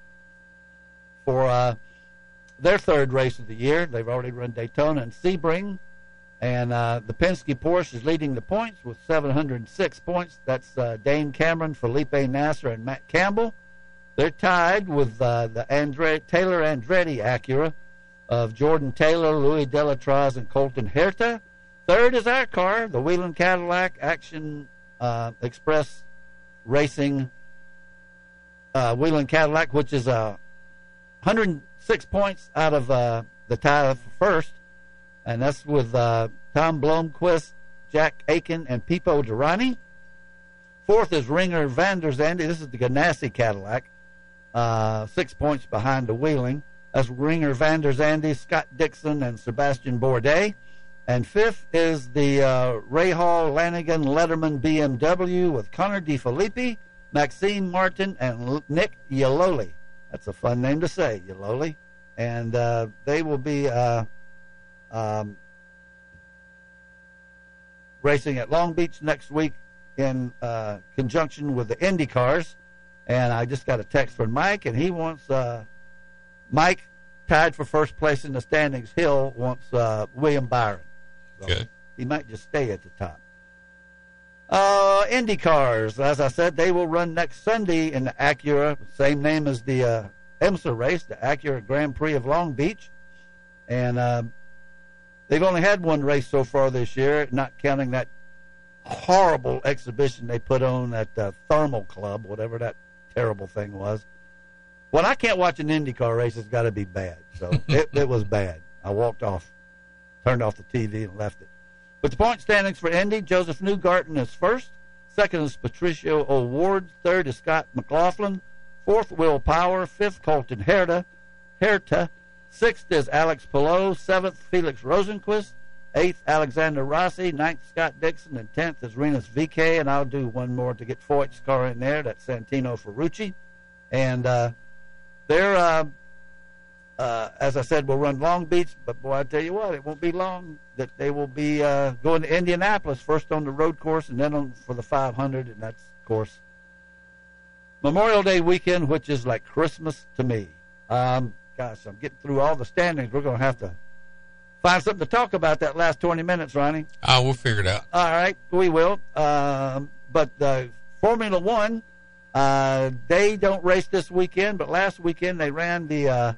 for their third race of the year. They've already run Daytona and Sebring, and the Penske Porsche is leading the points with 706 points. That's Dane Cameron, Felipe Nasser, and Matt Campbell. They're tied with the Taylor Andretti Acura of Jordan Taylor, Louis Delatraz, and Colton Herta. Third is our car, the Whelen Cadillac Action Express Racing Whelen Cadillac, which is 106 points out of the tie for first, and that's with Tom Blomqvist, Jack Aiken, and Pipo Derani. Fourth is Ringer van der Zande. This is the Ganassi Cadillac, 6 points behind the Wheeling. That's Ringer van der Zande, Scott Dixon, and Sebastian Bourdais. And fifth is the Ray Hall Lanigan Letterman BMW with Connor DeFilippi, Maxime Martin, and Nick Yaloli. That's a fun name to say, Yaloli. And they will be racing at Long Beach next week in conjunction with the Indy cars. And I just got a text from Mike, and he wants Mike, tied for first place in the standings. Hill wants William Byron. So okay. He might just stay at the top. Indy cars, as I said, they will run next Sunday in the Acura, same name as the IMSA race, the Acura Grand Prix of Long Beach. And they've only had one race so far this year, not counting that horrible exhibition they put on at Thermal Club, whatever that terrible thing was. When I can't watch an IndyCar race, it's got to be bad. So it was bad. I walked off, turned off the TV, and left it. But the point standings for Indy, Joseph Newgarden is first. Second is Patricio O'Ward. Third is Scott McLaughlin. Fourth, Will Power. Fifth, Colton Herta. Sixth is Alex Palou. Seventh, Felix Rosenquist. Eighth, Alexander Rossi. Ninth, Scott Dixon. And 10th is Renus VK. And I'll do one more to get Foyt's car in there. That's Santino Ferrucci. And they're, as I said, will run Long Beach. But, boy, I tell you what, it won't be long that they will be going to Indianapolis, first on the road course and then for the 500. And that's, of course, Memorial Day weekend, which is like Christmas to me. Gosh, I'm getting through all the standings. We're going to have to find something to talk about that last 20 minutes, Ronnie. We'll figure it out. All right, we will. But Formula One, they don't race this weekend, but last weekend they ran the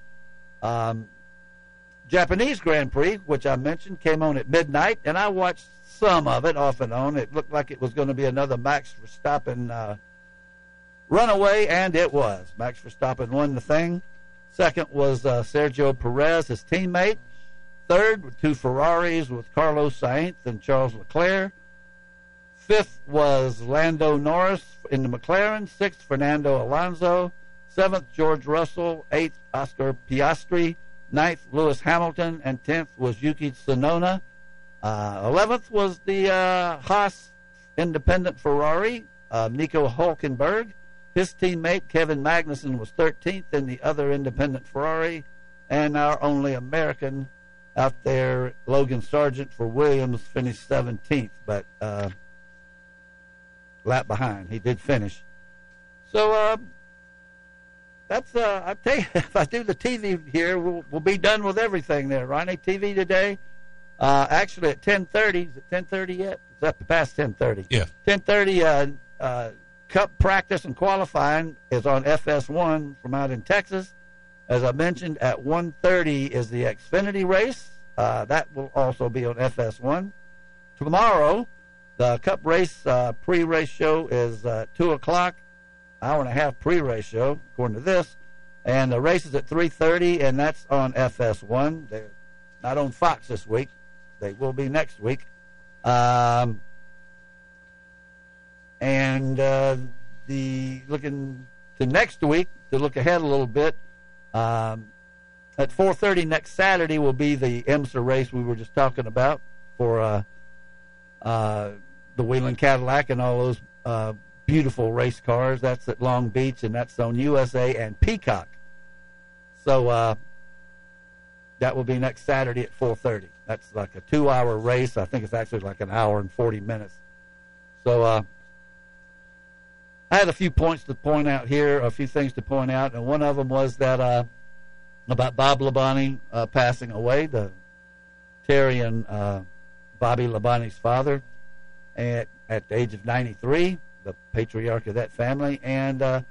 Japanese Grand Prix, which I mentioned, came on at midnight, and I watched some of it off and on. It looked like it was going to be another Max Verstappen runaway, and it was. Max Verstappen won the thing. Second was Sergio Perez, his teammate. Third, with two Ferraris with Carlos Sainz and Charles Leclerc. Fifth was Lando Norris in the McLaren. Sixth, Fernando Alonso. Seventh, George Russell. Eighth, Oscar Piastri. Ninth, Lewis Hamilton. And 10th was Yuki Tsunoda. 11th was the Haas independent Ferrari, Nico Hülkenberg. His teammate, Kevin Magnussen, was 13th in the other independent Ferrari. And our only American out there, Logan Sargent for Williams, finished 17th, but lap behind. He did finish. So that's, I tell you, if I do the TV here, we'll be done with everything there, Ronnie. TV today, actually at 10:30. Is it 10:30 yet? It's up past 10:30. Yeah. 10:30, Cup practice and qualifying is on FS1 from out in Texas. As I mentioned, at 1:30 is the Xfinity race. That will also be on FS1. Tomorrow, the Cup race pre-race show is 2 o'clock, hour and a half pre-race show, according to this. And the race is at 3:30, and that's on FS1. They're not on Fox this week. They will be next week. And the looking to next week, to look ahead a little bit, at 4:30 next Saturday will be the IMSA race we were just talking about for the Whelen Cadillac and all those beautiful race cars. That's at Long Beach, and that's on USA and Peacock. So that will be next Saturday at 4:30. That's like a 2-hour race. I think it's actually like an hour and 40 minutes. So I had a few points to point out here, a few things to point out, and one of them was that about Bob Labonte passing away, the Terry and Bobby Labonte's father, at the age of 93, the patriarch of that family. And the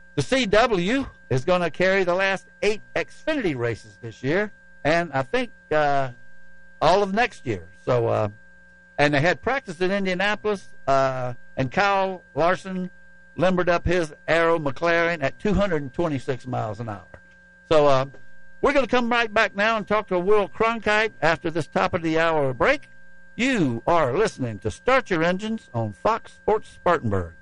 CW is going to carry the last 8 Xfinity races this year, and I think all of next year. So, and they had practice in Indianapolis, and Kyle Larson limbered up his Arrow McLaren at 226 miles an hour. So we're going to come right back now and talk to Will Cronkite after this top of the hour break. You are listening to Start Your Engines on Fox Sports Spartanburg.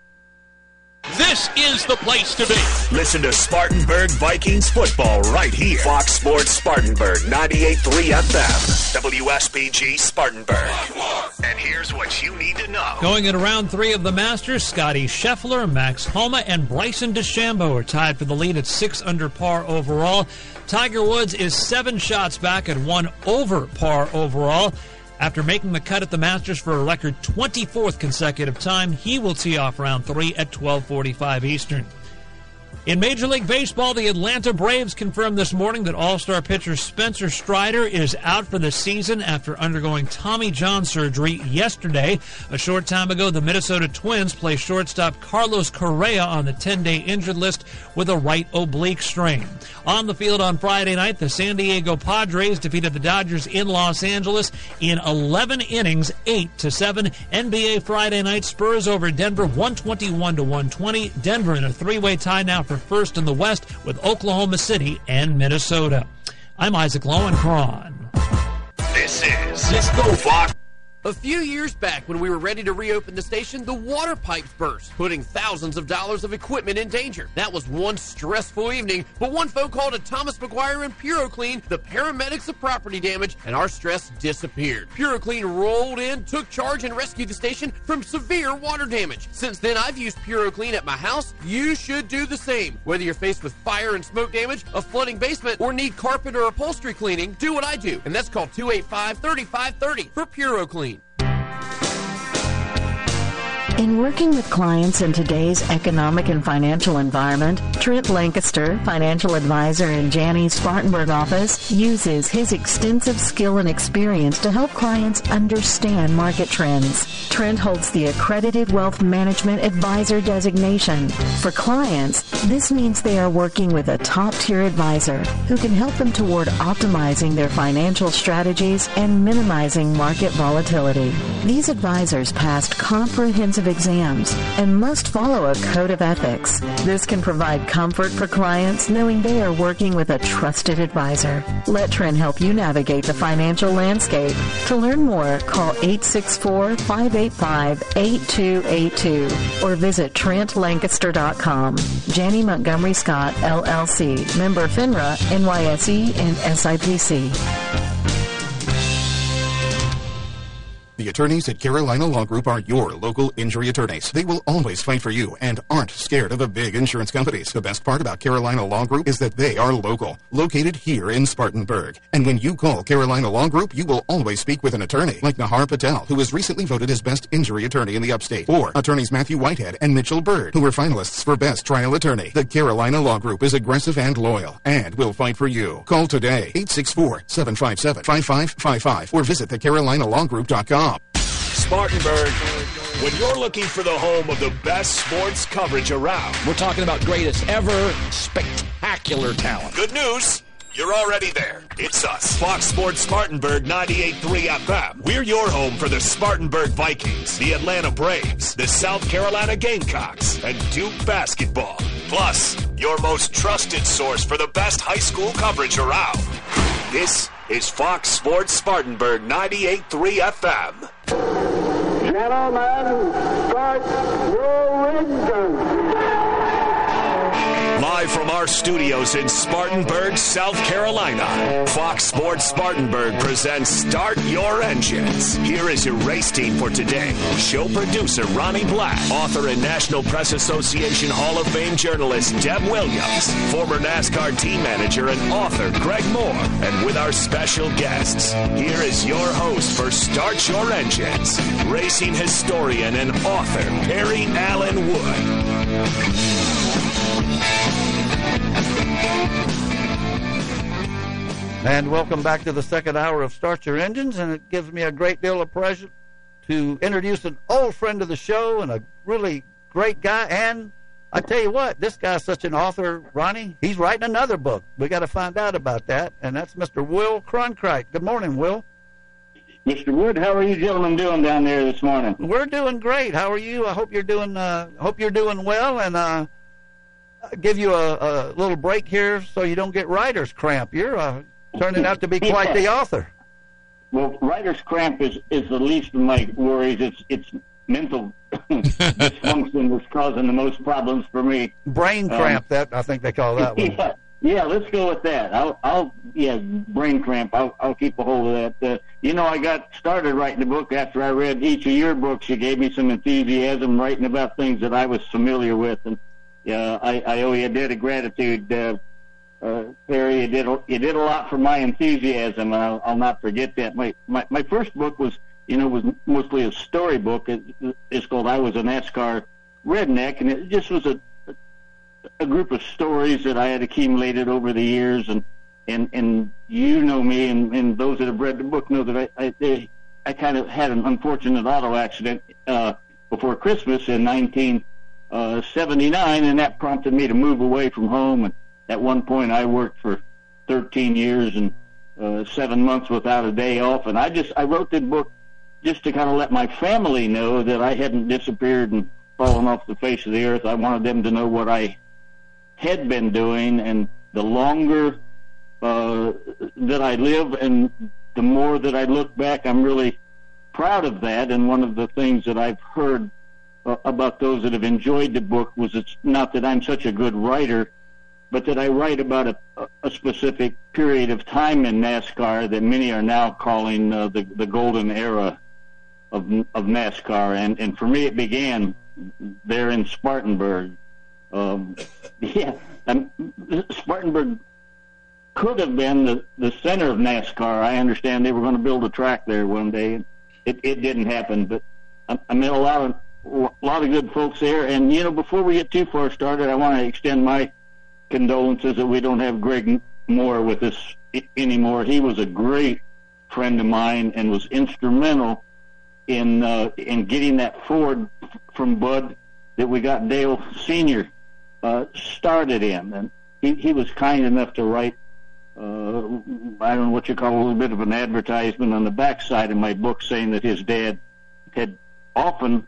This is the place to be. Listen to Spartanburg Vikings football right here. Fox Sports Spartanburg, 98.3 FM. WSBG Spartanburg. And here's what you need to know. Going into round 3 of the Masters, Scotty Scheffler, Max Homa, and Bryson DeChambeau are tied for the lead at 6 under par overall. Tiger Woods is 7 shots back at 1 over par overall. After making the cut at the Masters for a record 24th consecutive time, he will tee off round 3 at 12:45 Eastern. In Major League Baseball, the Atlanta Braves confirmed this morning that All-Star pitcher Spencer Strider is out for the season after undergoing Tommy John surgery yesterday. A short time ago, the Minnesota Twins placed shortstop Carlos Correa on the 10-day injured list with a right oblique strain. On the field on Friday night, the San Diego Padres defeated the Dodgers in Los Angeles in 11 innings, 8-7. NBA Friday night, Spurs over Denver, 121-120. Denver in a 3-way tie now for first in the West with Oklahoma City and Minnesota. I'm Isaac Lowenkron. This is Let's Go Fox. A few years back, when we were ready to reopen the station, the water pipes burst, putting thousands of dollars of equipment in danger. That was one stressful evening, but one phone call to Thomas McGuire and PuroClean, the paramedics of property damage, and our stress disappeared. PuroClean rolled in, took charge, and rescued the station from severe water damage. Since then, I've used PuroClean at my house. You should do the same. Whether you're faced with fire and smoke damage, a flooding basement, or need carpet or upholstery cleaning, do what I do, and that's called 285-3530 for PuroClean. In working with clients in today's economic and financial environment, Trent Lancaster, financial advisor in Janney's Spartanburg office, uses his extensive skill and experience to help clients understand market trends. Trent holds the Accredited Wealth Management Advisor designation. For clients, this means they are working with a top-tier advisor who can help them toward optimizing their financial strategies and minimizing market volatility. These advisors passed comprehensive exams and must follow a code of ethics. This can provide comfort for clients knowing they are working with a trusted advisor. Let Trent help you navigate the financial landscape. To learn more, call 864-585-8282 or visit TrentLancaster.com. Janney Montgomery Scott, LLC, member FINRA, NYSE, and SIPC. The attorneys at Carolina Law Group are your local injury attorneys. They will always fight for you and aren't scared of the big insurance companies. The best part about Carolina Law Group is that they are local, located here in Spartanburg. And when you call Carolina Law Group, you will always speak with an attorney like Nahar Patel, who was recently voted as best injury attorney in the upstate, or attorneys Matthew Whitehead and Mitchell Bird, who were finalists for best trial attorney. The Carolina Law Group is aggressive and loyal and will fight for you. Call today, 864-757-5555, or visit thecarolinalawgroup.com. Spartanburg, when you're looking for the home of the best sports coverage around. We're talking about greatest ever, spectacular talent. Good news, you're already there. It's us, Fox Sports Spartanburg 98.3 FM. We're your home for the Spartanburg Vikings, the Atlanta Braves, the South Carolina Gamecocks, and Duke basketball. Plus, your most trusted source for the best high school coverage around. This is Fox Sports Spartanburg 98.3 FM. Gentlemen, start your engines. Live from our studios in Spartanburg, South Carolina, Fox Sports Spartanburg presents Start Your Engines. Here is your race team for today. Show producer Ronnie Black, author and National Press Association Hall of Fame journalist Deb Williams, former NASCAR team manager and author Greg Moore, and with our special guests, here is your host for Start Your Engines, racing historian and author Perry Allen Wood. And welcome back to the second hour of Start Your Engines, and it gives me a great deal of pleasure to introduce an old friend of the show and a really great guy. And I tell you what, this guy's such an author, Ronnie. He's writing another book. We got to find out about that, and that's Mr. Will Cronkite. Good morning, Will. Mr. Wood, how are you gentlemen doing down there this morning? We're doing great. How are you? I hope you're doing well, and give you a little break here so you don't get writer's cramp. You're turning out to be quite the author. Well, writer's cramp is the least of my worries. It's mental dysfunction that's causing the most problems for me. Brain cramp, that I think they call that one. Yeah, let's go with that. Brain cramp. I'll keep a hold of that. I got started writing the book after I read each of your books. You gave me some enthusiasm writing about things that I was familiar with, and I owe you a debt of gratitude, Perry. You did a lot for my enthusiasm. I'll not forget that. My first book was mostly a storybook. It's called I Was a NASCAR Redneck, and it just was a group of stories that I had accumulated over the years, and you know me, and those that have read the book know that I kind of had an unfortunate auto accident before Christmas in 1979, and that prompted me to move away from home. And at one point, I worked for 13 years and 7 months without a day off, and I wrote that book just to kind of let my family know that I hadn't disappeared and fallen off the face of the earth. I wanted them to know what I had been doing, and the longer that I live and the more that I look back, I'm really proud of that. And one of the things that I've heard about those that have enjoyed the book was it's not that I'm such a good writer, but that I write about a specific period of time in NASCAR that many are now calling the golden era of NASCAR. And for me, it began there in Spartanburg. Spartanburg could have been the center of NASCAR. I understand they were going to build a track there one day. It didn't happen, but I met a lot of good folks there. And before we get too far started, I want to extend my condolences that we don't have Greg Moore with us anymore. He was a great friend of mine and was instrumental in getting that Ford from Bud that we got Dale Sr. Started in. And he was kind enough to write, I don't know what you call a little bit of an advertisement on the backside of my book, saying that his dad had often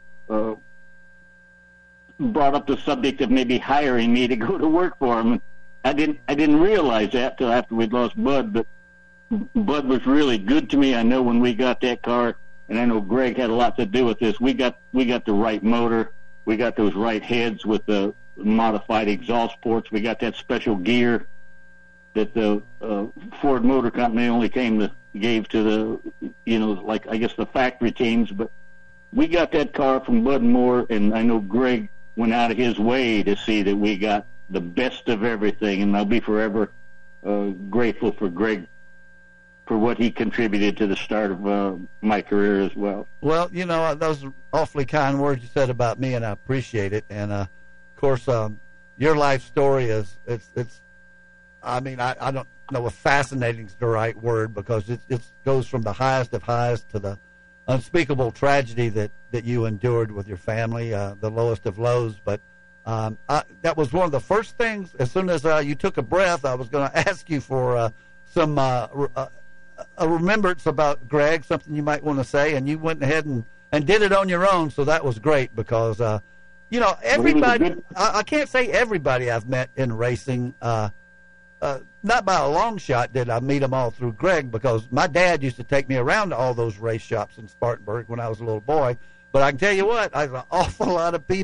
brought up the subject of maybe hiring me to go to work for him. And I didn't realize that till after we'd lost Bud, but Bud was really good to me. I know when we got that car, and I know Greg had a lot to do with this, we got the right motor, we got those right heads with the modified exhaust ports, we got that special gear that the Ford Motor Company only gave to the, I guess the factory teams, but we got that car from Bud Moore, and I know Greg went out of his way to see that we got the best of everything, and I'll be forever grateful for Greg for what he contributed to the start of my career as well. Well, those are awfully kind words you said about me, and I appreciate it. And of course, your life story is I don't know if fascinating is the right word, because it goes from the highest of highs to the unspeakable tragedy that you endured with your family, the lowest of lows. But that was one of the first things. As soon as you took a breath, I was going to ask you for some a remembrance about Greg, something you might want to say, and you went ahead and did it on your own. So that was great, because everybody. I can't say everybody I've met in racing. Not by a long shot did I meet them all through Greg, because my dad used to take me around to all those race shops in Spartanburg when I was a little boy. But I can tell you what, there's an awful lot of people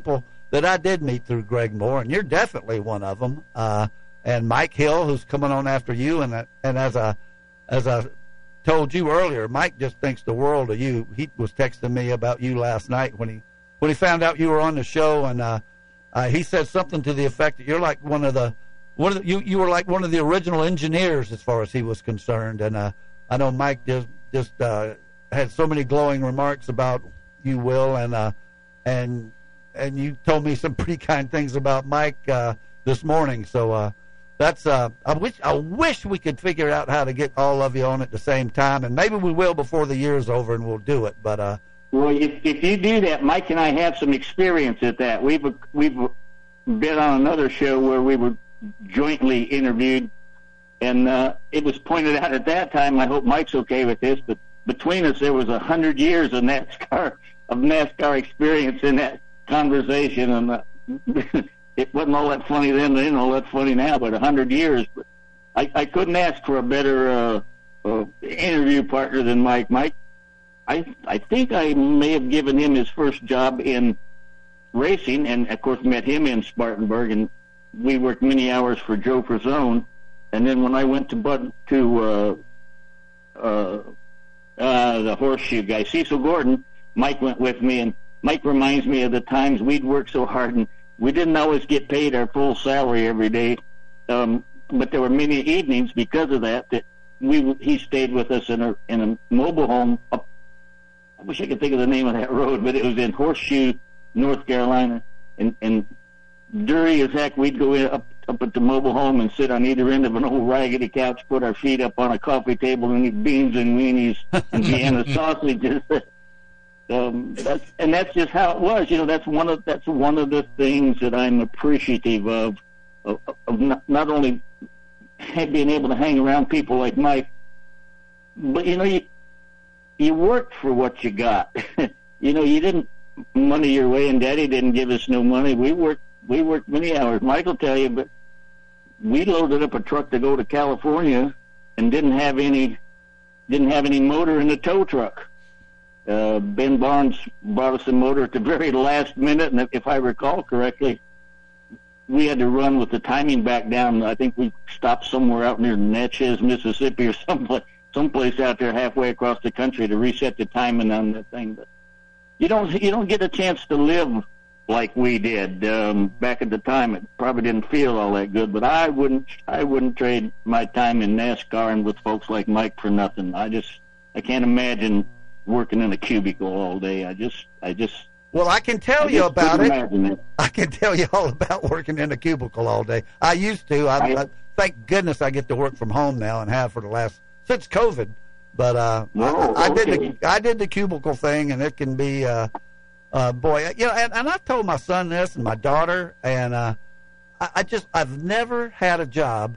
that I did meet through Greg Moore, and you're definitely one of them. And Mike Hill, who's coming on after you, and as I told you earlier, Mike just thinks the world of you. He was texting me about you last night when he found out you were on the show, and he said something to the effect that you're like you were like one of the original engineers as far as he was concerned. And I know Mike just had so many glowing remarks about you, Will, and you told me some pretty kind things about Mike this morning. So that's I wish we could figure out how to get all of you on at the same time, and maybe we will before the year's over, and we'll do it. But well, if you do that, Mike and I have some experience at that. We've been on another show where we were jointly interviewed, and it was pointed out at that time. I hope Mike's okay with this, but between us there was 100 years of NASCAR experience in that conversation, and it wasn't all that funny then, it ain't all that funny now, but 100 years. But I couldn't ask for a better interview partner than Mike. Mike, I think I may have given him his first job in racing, and of course met him in Spartanburg, and we worked many hours for Joe Frazone. And then when I went to the horseshoe guy, Cecil Gordon, Mike went with me, and Mike reminds me of the times we'd worked so hard, and we didn't always get paid our full salary every day, but there were many evenings because of that he stayed with us in a mobile home up. I wish I could think of the name of that road, but it was in Horseshoe, North Carolina, and dirty as heck, we'd go up at the mobile home and sit on either end of an old raggedy couch, put our feet up on a coffee table, and eat beans and weenies and Vienna sausages. That's just how it was. That's one of the things that I'm appreciative of not only being able to hang around people like Mike, but you worked for what you got. You didn't money your way, and Daddy didn't give us no money. We worked many hours. Mike will tell you, but we loaded up a truck to go to California and didn't have any motor in the tow truck. Ben Barnes brought us a motor at the very last minute, and if I recall correctly, we had to run with the timing back down. I think we stopped somewhere out near Natchez, Mississippi, or someplace out there halfway across the country to reset the timing on that thing. But you don't get a chance to live like we did back at the time. It probably didn't feel all that good, but I wouldn't trade my time in NASCAR and with folks like Mike for nothing. I can't imagine working in a cubicle all day. Well, I can tell you about it. I can tell you all about working in a cubicle all day. I used to. I thank goodness I get to work from home now and have for the last since COVID. But I did the cubicle thing, and it can be boy. And I've told my son this and my daughter, and I've never had a job.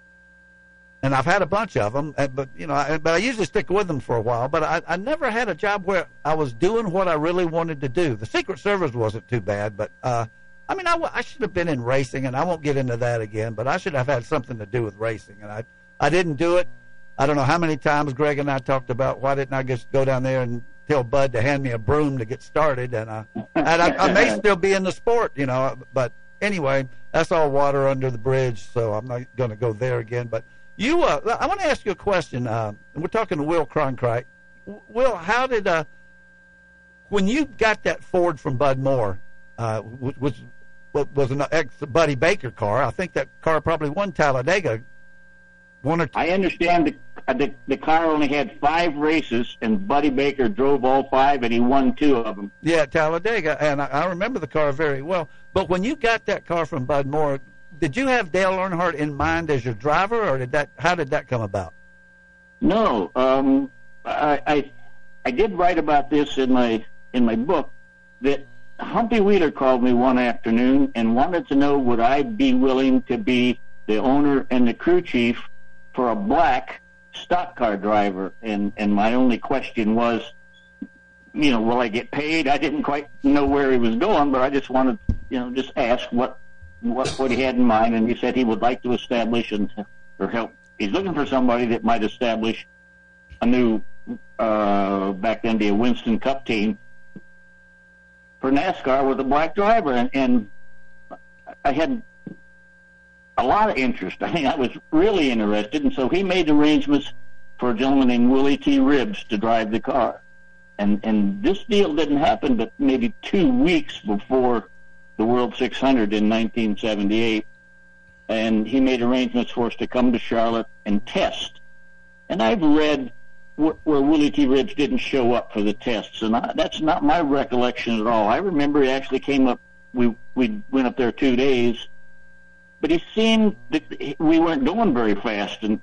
And I've had a bunch of them, but I usually stick with them for a while. But I never had a job where I was doing what I really wanted to do. The Secret Service wasn't too bad, but I should have been in racing, and I won't get into that again. But I should have had something to do with racing, and I didn't do it. I don't know how many times Greg and I talked about why didn't I just go down there and tell Bud to hand me a broom to get started, and I may still be in the sport, But anyway, that's all water under the bridge, so I'm not going to go there again, but. I want to ask you a question. We're talking to Will Cronkite. Will, how did when you got that Ford from Bud Moore, which was an ex-Buddy Baker car? I think that car probably won Talladega. One or two. I understand the car only had 5 races, and Buddy Baker drove all 5, and he won 2 of them. Yeah, Talladega, and I remember the car very well. But when you got that car from Bud Moore, did you have Dale Earnhardt in mind as your driver, or how did that come about? No, I did write about this in my book, that Humpy Wheeler called me one afternoon and wanted to know would I be willing to be the owner and the crew chief for a black stock car driver, and my only question was, will I get paid? I didn't quite know where he was going, but I just wanted, just ask what he had in mind, and he said he would like to establish or help. He's looking for somebody that might establish a new, back then, the Winston Cup team. for NASCAR with a black driver, and I had a lot of interest. I mean, I was really interested, and so he made arrangements for a gentleman named Willie T. Ribbs to drive the car. And this deal didn't happen but maybe 2 weeks before the World 600 in 1978, and he made arrangements for us to come to Charlotte and test. And I've read where Willie T. Ribbs didn't show up for the tests, and that's not my recollection at all. I remember he actually came up. We went up there 2 days, but he seemed that we weren't going very fast. And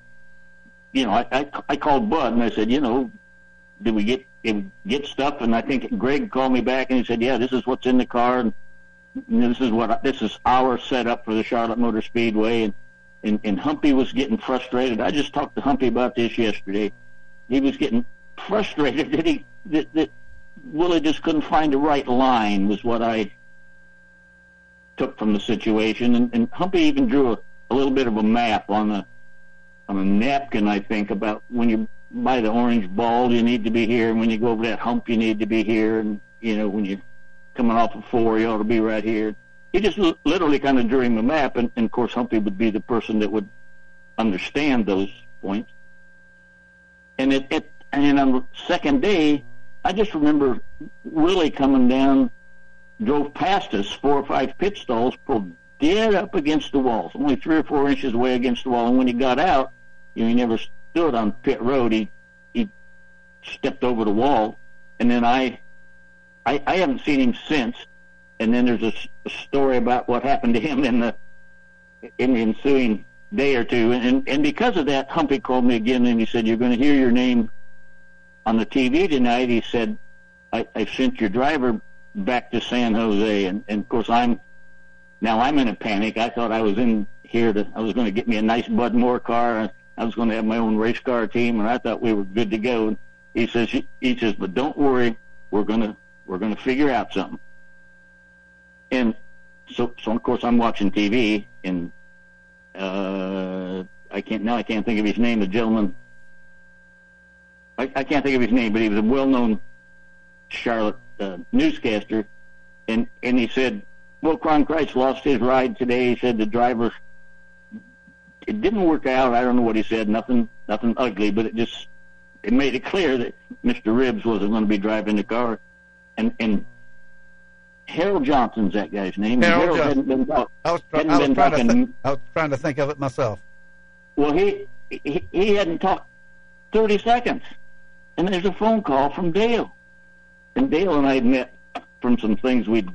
I called Bud and I said, did we get stuff? And I think Greg called me back and he said, yeah, this is what's in the car, and this is our setup for the Charlotte Motor Speedway. And Humpy was getting frustrated. I just talked to Humpy about this yesterday. He was getting frustrated that Willie just couldn't find the right line, was what I took from the situation. And Humpy even drew a little bit of a map on a napkin, I think, about when you buy the orange ball, you need to be here, and when you go over that hump, you need to be here, and when you're coming off of 4, you ought to be right here. He just literally kind of drew him a map, and of course Humpy would be the person that would understand those points. And on the second day, I just remember Willie coming down, drove past us 4 or 5 pit stalls, pulled dead up against the walls, only 3 or 4 inches away against the wall. And when he got out, he never stood on pit road. He stepped over the wall, and then I haven't seen him since. And then there's a story about what happened to him in the ensuing day or two. And because of that, Humpy called me again, and he said, you're going to hear your name on the TV tonight. He said, I sent your driver back to San Jose. And of course, I'm in a panic. I thought I was in here I was going to get me a nice Bud Moore car. I was going to have my own race car team, and I thought we were good to go. And he says, but don't worry, we're going to figure out something. And so of course I'm watching TV, and I can't think of his name. The gentleman, I can't think of his name, but he was a well-known Charlotte newscaster, and he said, Will Cronkite's lost his ride today. He said the driver, it didn't work out. I don't know what he said. Nothing ugly, but it made it clear that Mr. Ribbs wasn't going to be driving the car, and Harold Johnson's that guy's name. Harold Johnson. I was trying to think of it myself. Well, he hadn't talked 30 seconds, and there's a phone call from Dale. And Dale and I had met from some things we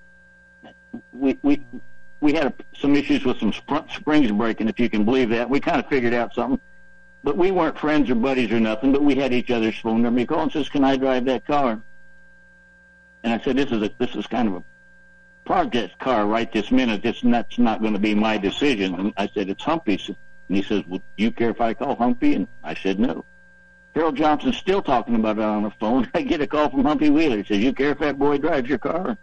had some issues with some springs breaking, if you can believe that. We kind of figured out something, but we weren't friends or buddies or nothing. But we had each other's phone number. He called and says, "Can I drive that car?" And I said, "This is kind of a project car right this minute. That's not going to be my decision." And I said, "It's Humpy's." And he says, "Well, do you care if I call Humpy?" And I said, "No." Harold Johnson's still talking about it on the phone. I get a call from Humpy Wheeler. He says, "You care if that boy drives your car?"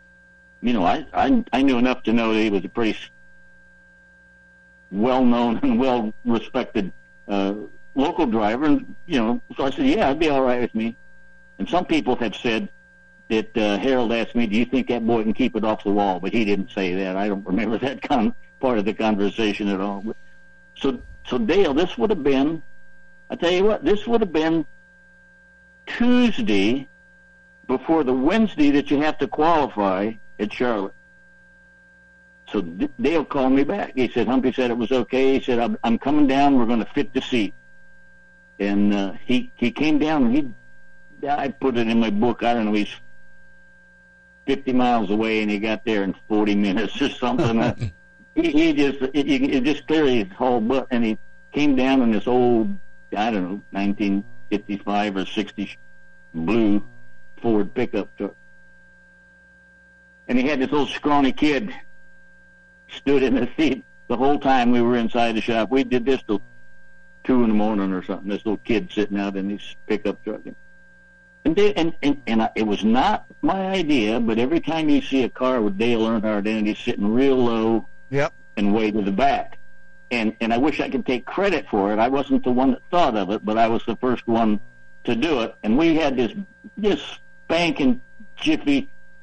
I knew enough to know that he was a pretty well-known and well-respected local driver. And, so I said, "Yeah, it'd be all right with me." And some people have said that Harold asked me, "Do you think that boy can keep it off the wall?" But he didn't say that. I don't remember that part of the conversation at all. But, so Dale, this would have been, I tell you what, this would have been Tuesday before the Wednesday that you have to qualify at Charlotte. So Dale called me back. He said, Humpy said it was okay. He said, I'm coming down. We're going to fit the seat. And he came down, and I put it in my book. I don't know, he's 50 miles away, and he got there in 40 minutes or something. He just clearly his whole butt, and he came down in this old, I don't know, 1955 or 60 blue Ford pickup truck. And he had this little scrawny kid stood in the seat the whole time we were inside the shop. We did this till 2 a.m. or something. This little kid sitting out in his pickup truck. And it was not my idea, but every time you see a car with Dale Earnhardt in it, he's sitting real low and way to the back. And I wish I could take credit for it. I wasn't the one that thought of it, but I was the first one to do it. And we had this spanking jiffy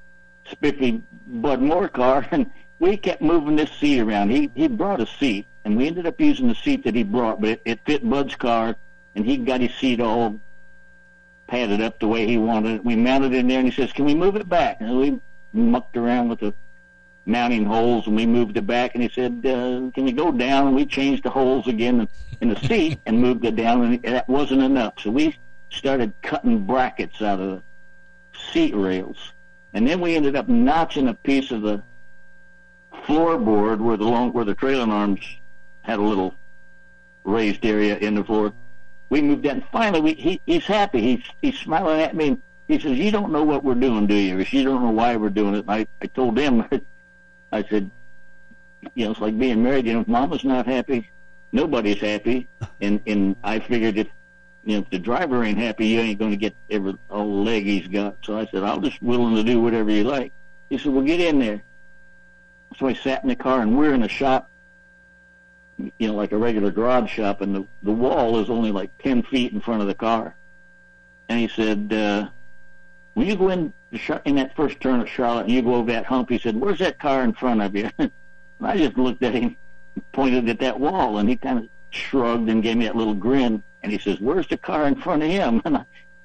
spiffy Bud Moore car, and we kept moving this seat around. He brought a seat, and we ended up using the seat that he brought, but it fit Bud's car, and he got his seat all padded up the way he wanted it. We mounted it in there, and he says, "Can we move it back?" And we mucked around with the mounting holes, and we moved it back, and he said, "Can we go down?" And we changed the holes again in the seat and moved it down, and that wasn't enough. So we started cutting brackets out of the seat rails, and then we ended up notching a piece of the floorboard where the trailing arms had a little raised area in the floor. We moved that, and finally he's happy. He's smiling at me, and he says, "You don't know what we're doing, do you? You don't know why we're doing it." And I told him, I said, it's like being married. If Mama's not happy, nobody's happy. And I figured if the driver ain't happy, you ain't going to get all the leg he's got. So I said, "I'm just willing to do whatever you like." He said, "Well, get in there." So I sat in the car, and we're in a shop, like a regular garage shop, and the wall is only like 10 feet in front of the car. And he said, "When you go in that first turn at Charlotte and you go over that hump," he said, "where's that car in front of you?" And I just looked at him, pointed at that wall, and he kind of shrugged and gave me that little grin. And he says, "Where's the car in front of him?" And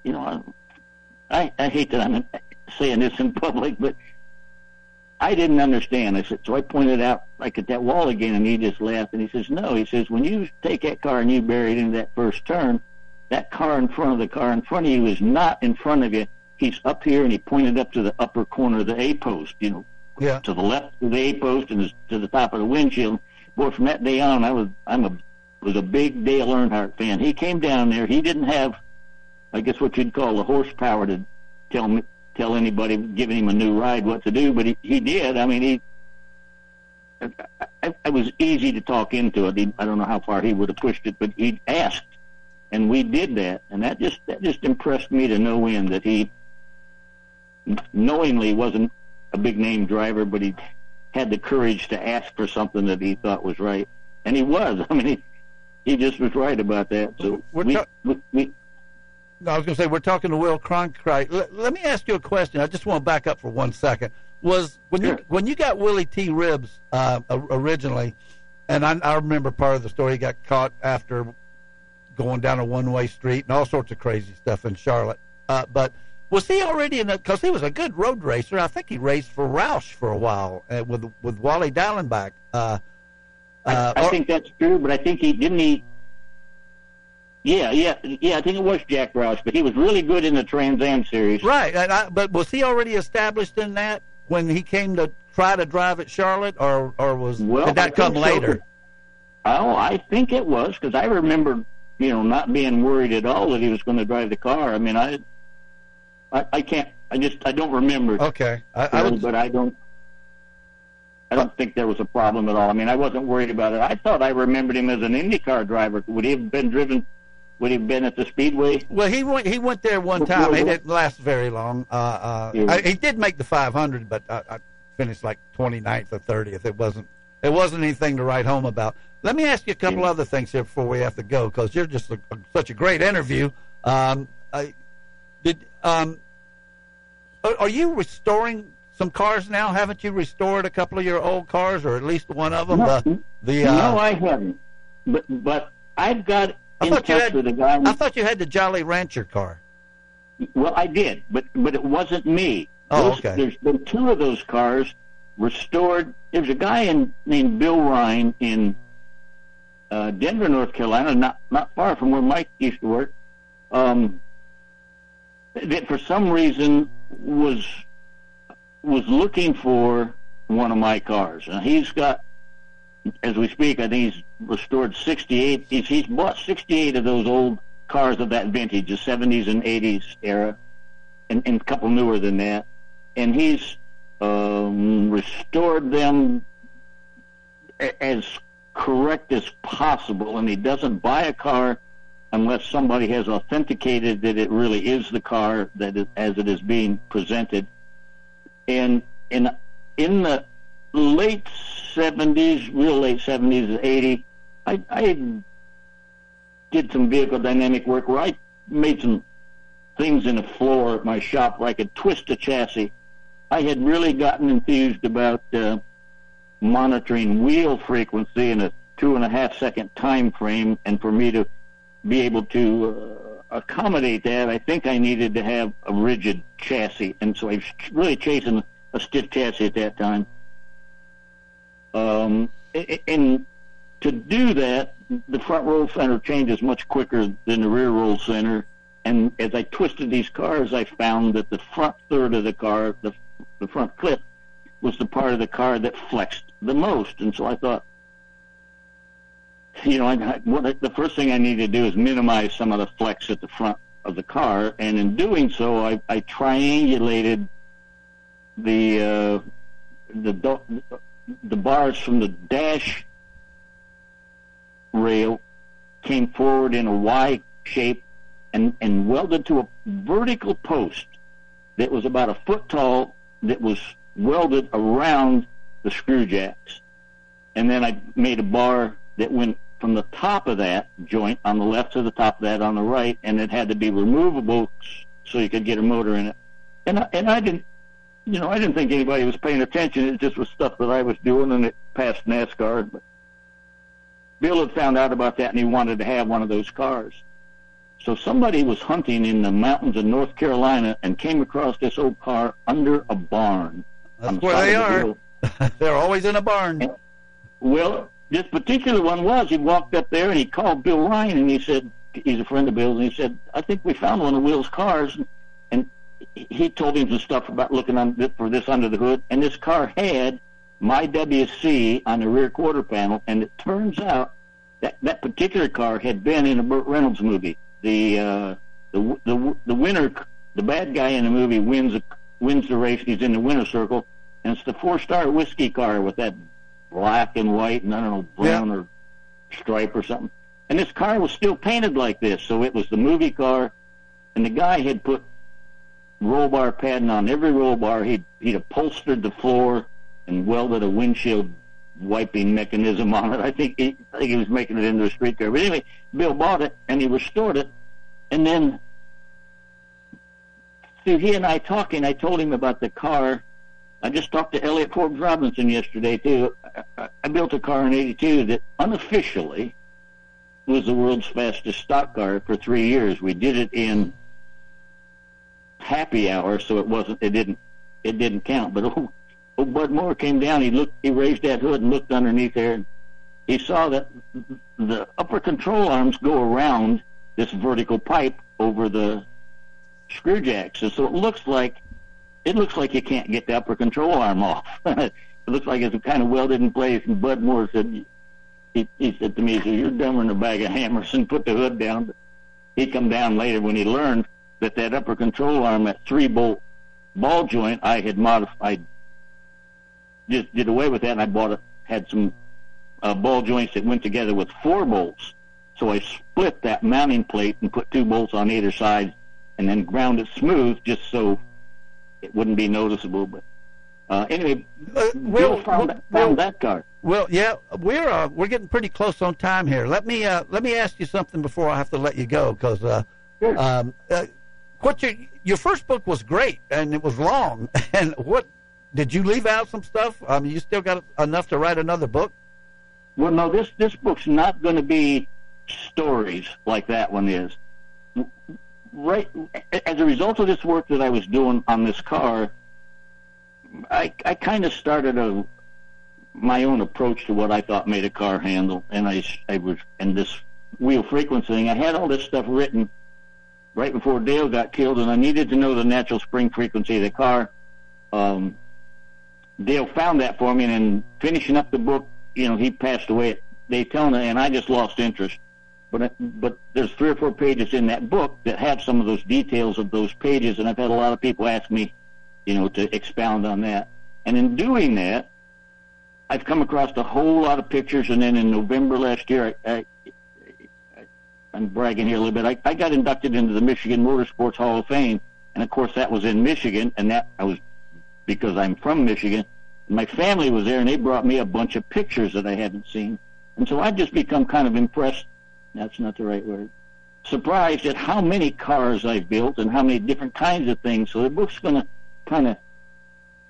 I hate that I'm saying this in public, but I didn't understand. I said, so I pointed out like at that wall again, and he just laughed, and he says, "No," he says, "when you take that car and you bury it into that first turn, that car in front of the car in front of you is not in front of you. He's up here," and he pointed up to the upper corner of the A-post, to the left of the A-post and to the top of the windshield. Boy, from that day on, I was a big Dale Earnhardt fan. He came down there. He didn't have, I guess, what you'd call the horsepower to tell anybody giving him a new ride what to do, but he did. I mean, I was easy to talk into it. I don't know how far he would have pushed it, but he asked, and we did that, and that just impressed me to no end that he knowingly wasn't a big name driver, but he had the courage to ask for something that he thought was right, and he was. I mean, he just was right about that. So I was going to say, we're talking to Will Cronkite. Let me ask you a question. I just want to back up for 1 second. When you got Willie T. Ribbs originally, and I remember part of the story, he got caught after going down a one-way street and all sorts of crazy stuff in Charlotte. But was he already because he was a good road racer. I think he raced for Roush for a while with Wally Dallenbach. I think that's true, but I think he didn't. Yeah. I think it was Jack Roush, but he was really good in the Trans Am series. Right, but was he already established in that when he came to try to drive at Charlotte, or did that come later? Oh, I think it was, because I remember, not being worried at all that he was going to drive the car. I mean, I don't remember. Okay, but I don't think there was a problem at all. I mean, I wasn't worried about it. I thought I remembered him as an IndyCar driver. Would he have been at the Speedway? Well, he went there one time. He didn't last very long. He did make the 500, but I finished like 29th or 30th. It wasn't anything to write home about. Let me ask you a couple other things here before we have to go, because you're just such a great interview. Are you restoring some cars now? Haven't you restored a couple of your old cars, or at least one of them? No, I haven't. But I've got. I thought you had the Jolly Rancher car. Well, I did, but it wasn't me. Okay. There's been two of those cars restored. There's a guy named Bill Ryan in Denver, North Carolina, not far from where Mike used to work, that for some reason was looking for one of my cars. And he's got, as we speak, I think he's restored 68. He's bought 68 of those old cars of that vintage, the 70s and 80s era, and a couple newer than that. And he's restored them as correct as possible, and he doesn't buy a car unless somebody has authenticated that it really is the car as it is being presented. And in the late 70s, real late 70s, 80, I did some vehicle dynamic work where I made some things in the floor at my shop where I could twist a chassis I had really gotten enthused about monitoring wheel frequency in a 2.5-second time frame, and for me to be able to accommodate that, I think I needed to have a rigid chassis, and so I was really chasing a stiff chassis at that time. And to do that, the front roll center changes much quicker than the rear roll center, and as I twisted these cars, I found that the front third of the car, the front clip, was the part of the car that flexed the most, and so I thought, the first thing I need to do is minimize some of the flex at the front of the car, and in doing so, I triangulated the bars from the dash rail, came forward in a Y shape, and welded to a vertical post that was about 1 foot tall, that was welded around the screw jacks. And then I made a bar that went from the top of that joint on the left to the top of that on the right, and it had to be removable so you could get a motor in it. And I didn't think anybody was paying attention. It just was stuff that I was doing, and it passed NASCAR. But Bill had found out about that, and he wanted to have one of those cars. So somebody was hunting in the mountains of North Carolina and came across this old car under a barn. That's where they are. They're always in a barn. Well, this particular one was. He walked up there and he called Bill Ryan, and he said, he's a friend of Bill's, and he said, I think we found one of Will's cars. And he told him some stuff about looking for this under the hood, and this car had my WC on the rear quarter panel, and it turns out that particular car had been in a Burt Reynolds movie. The winner, the bad guy in the movie, wins the race. He's in the winner's circle, and it's the 4-star whiskey car with that black and white and I don't know, brown or stripe or something. And this car was still painted like this, so it was the movie car, and the guy had put roll bar padding on every roll bar. He'd upholstered the floor and welded a windshield wiping mechanism on it. I think he was making it into a street car. But anyway, Bill bought it and he restored it, and then through he and I talking, I told him about the car. I just talked to Elliot Forbes Robinson yesterday too. I built a car in '82 that unofficially was the world's fastest stock car for 3 years. We did it in happy hour, so it didn't count. But old Bud Moore came down. He raised that hood and looked underneath there, and he saw that the upper control arms go around this vertical pipe over the screw jacks, and so it looks like you can't get the upper control arm off. It looks like it's kind of welded in place. And Bud Moore said, he said to me, he said, "You're dumber than a bag of hammers," and put the hood down. But he come down later when he learned that upper control arm, that 3-bolt ball joint, I had modified. Just did away with that, and I had some ball joints that went together with 4 bolts. So I split that mounting plate and put 2 bolts on either side, and then ground it smooth just so it wouldn't be noticeable. But anyway, Bill found that car. Well, yeah, we're getting pretty close on time here. Let me ask you something before I have to let you go, because your first book was great and it was long. And what did you leave out some stuff? You still got enough to write another book? Well, no, this book's not going to be stories like that one is. Right, as a result of this work that I was doing on this car, I kind of started my own approach to what I thought made a car handle, and and this wheel frequency thing. I had all this stuff written right before Dale got killed, and I needed to know the natural spring frequency of the car. Dale found that for me, and in finishing up the book, he passed away at Daytona, and I just lost interest. But there's 3 or 4 pages in that book that have some of those details of those pages, and I've had a lot of people ask me, to expound on that. And in doing that, I've come across a whole lot of pictures, and then in November last year, I'm bragging here a little bit, I got inducted into the Michigan Motorsports Hall of Fame, and of course that was in Michigan, and that I was because I'm from Michigan. My family was there, and they brought me a bunch of pictures that I hadn't seen. And so I've just become kind of impressed, that's not the right word, surprised at how many cars I've built and how many different kinds of things. So the book's going to kind of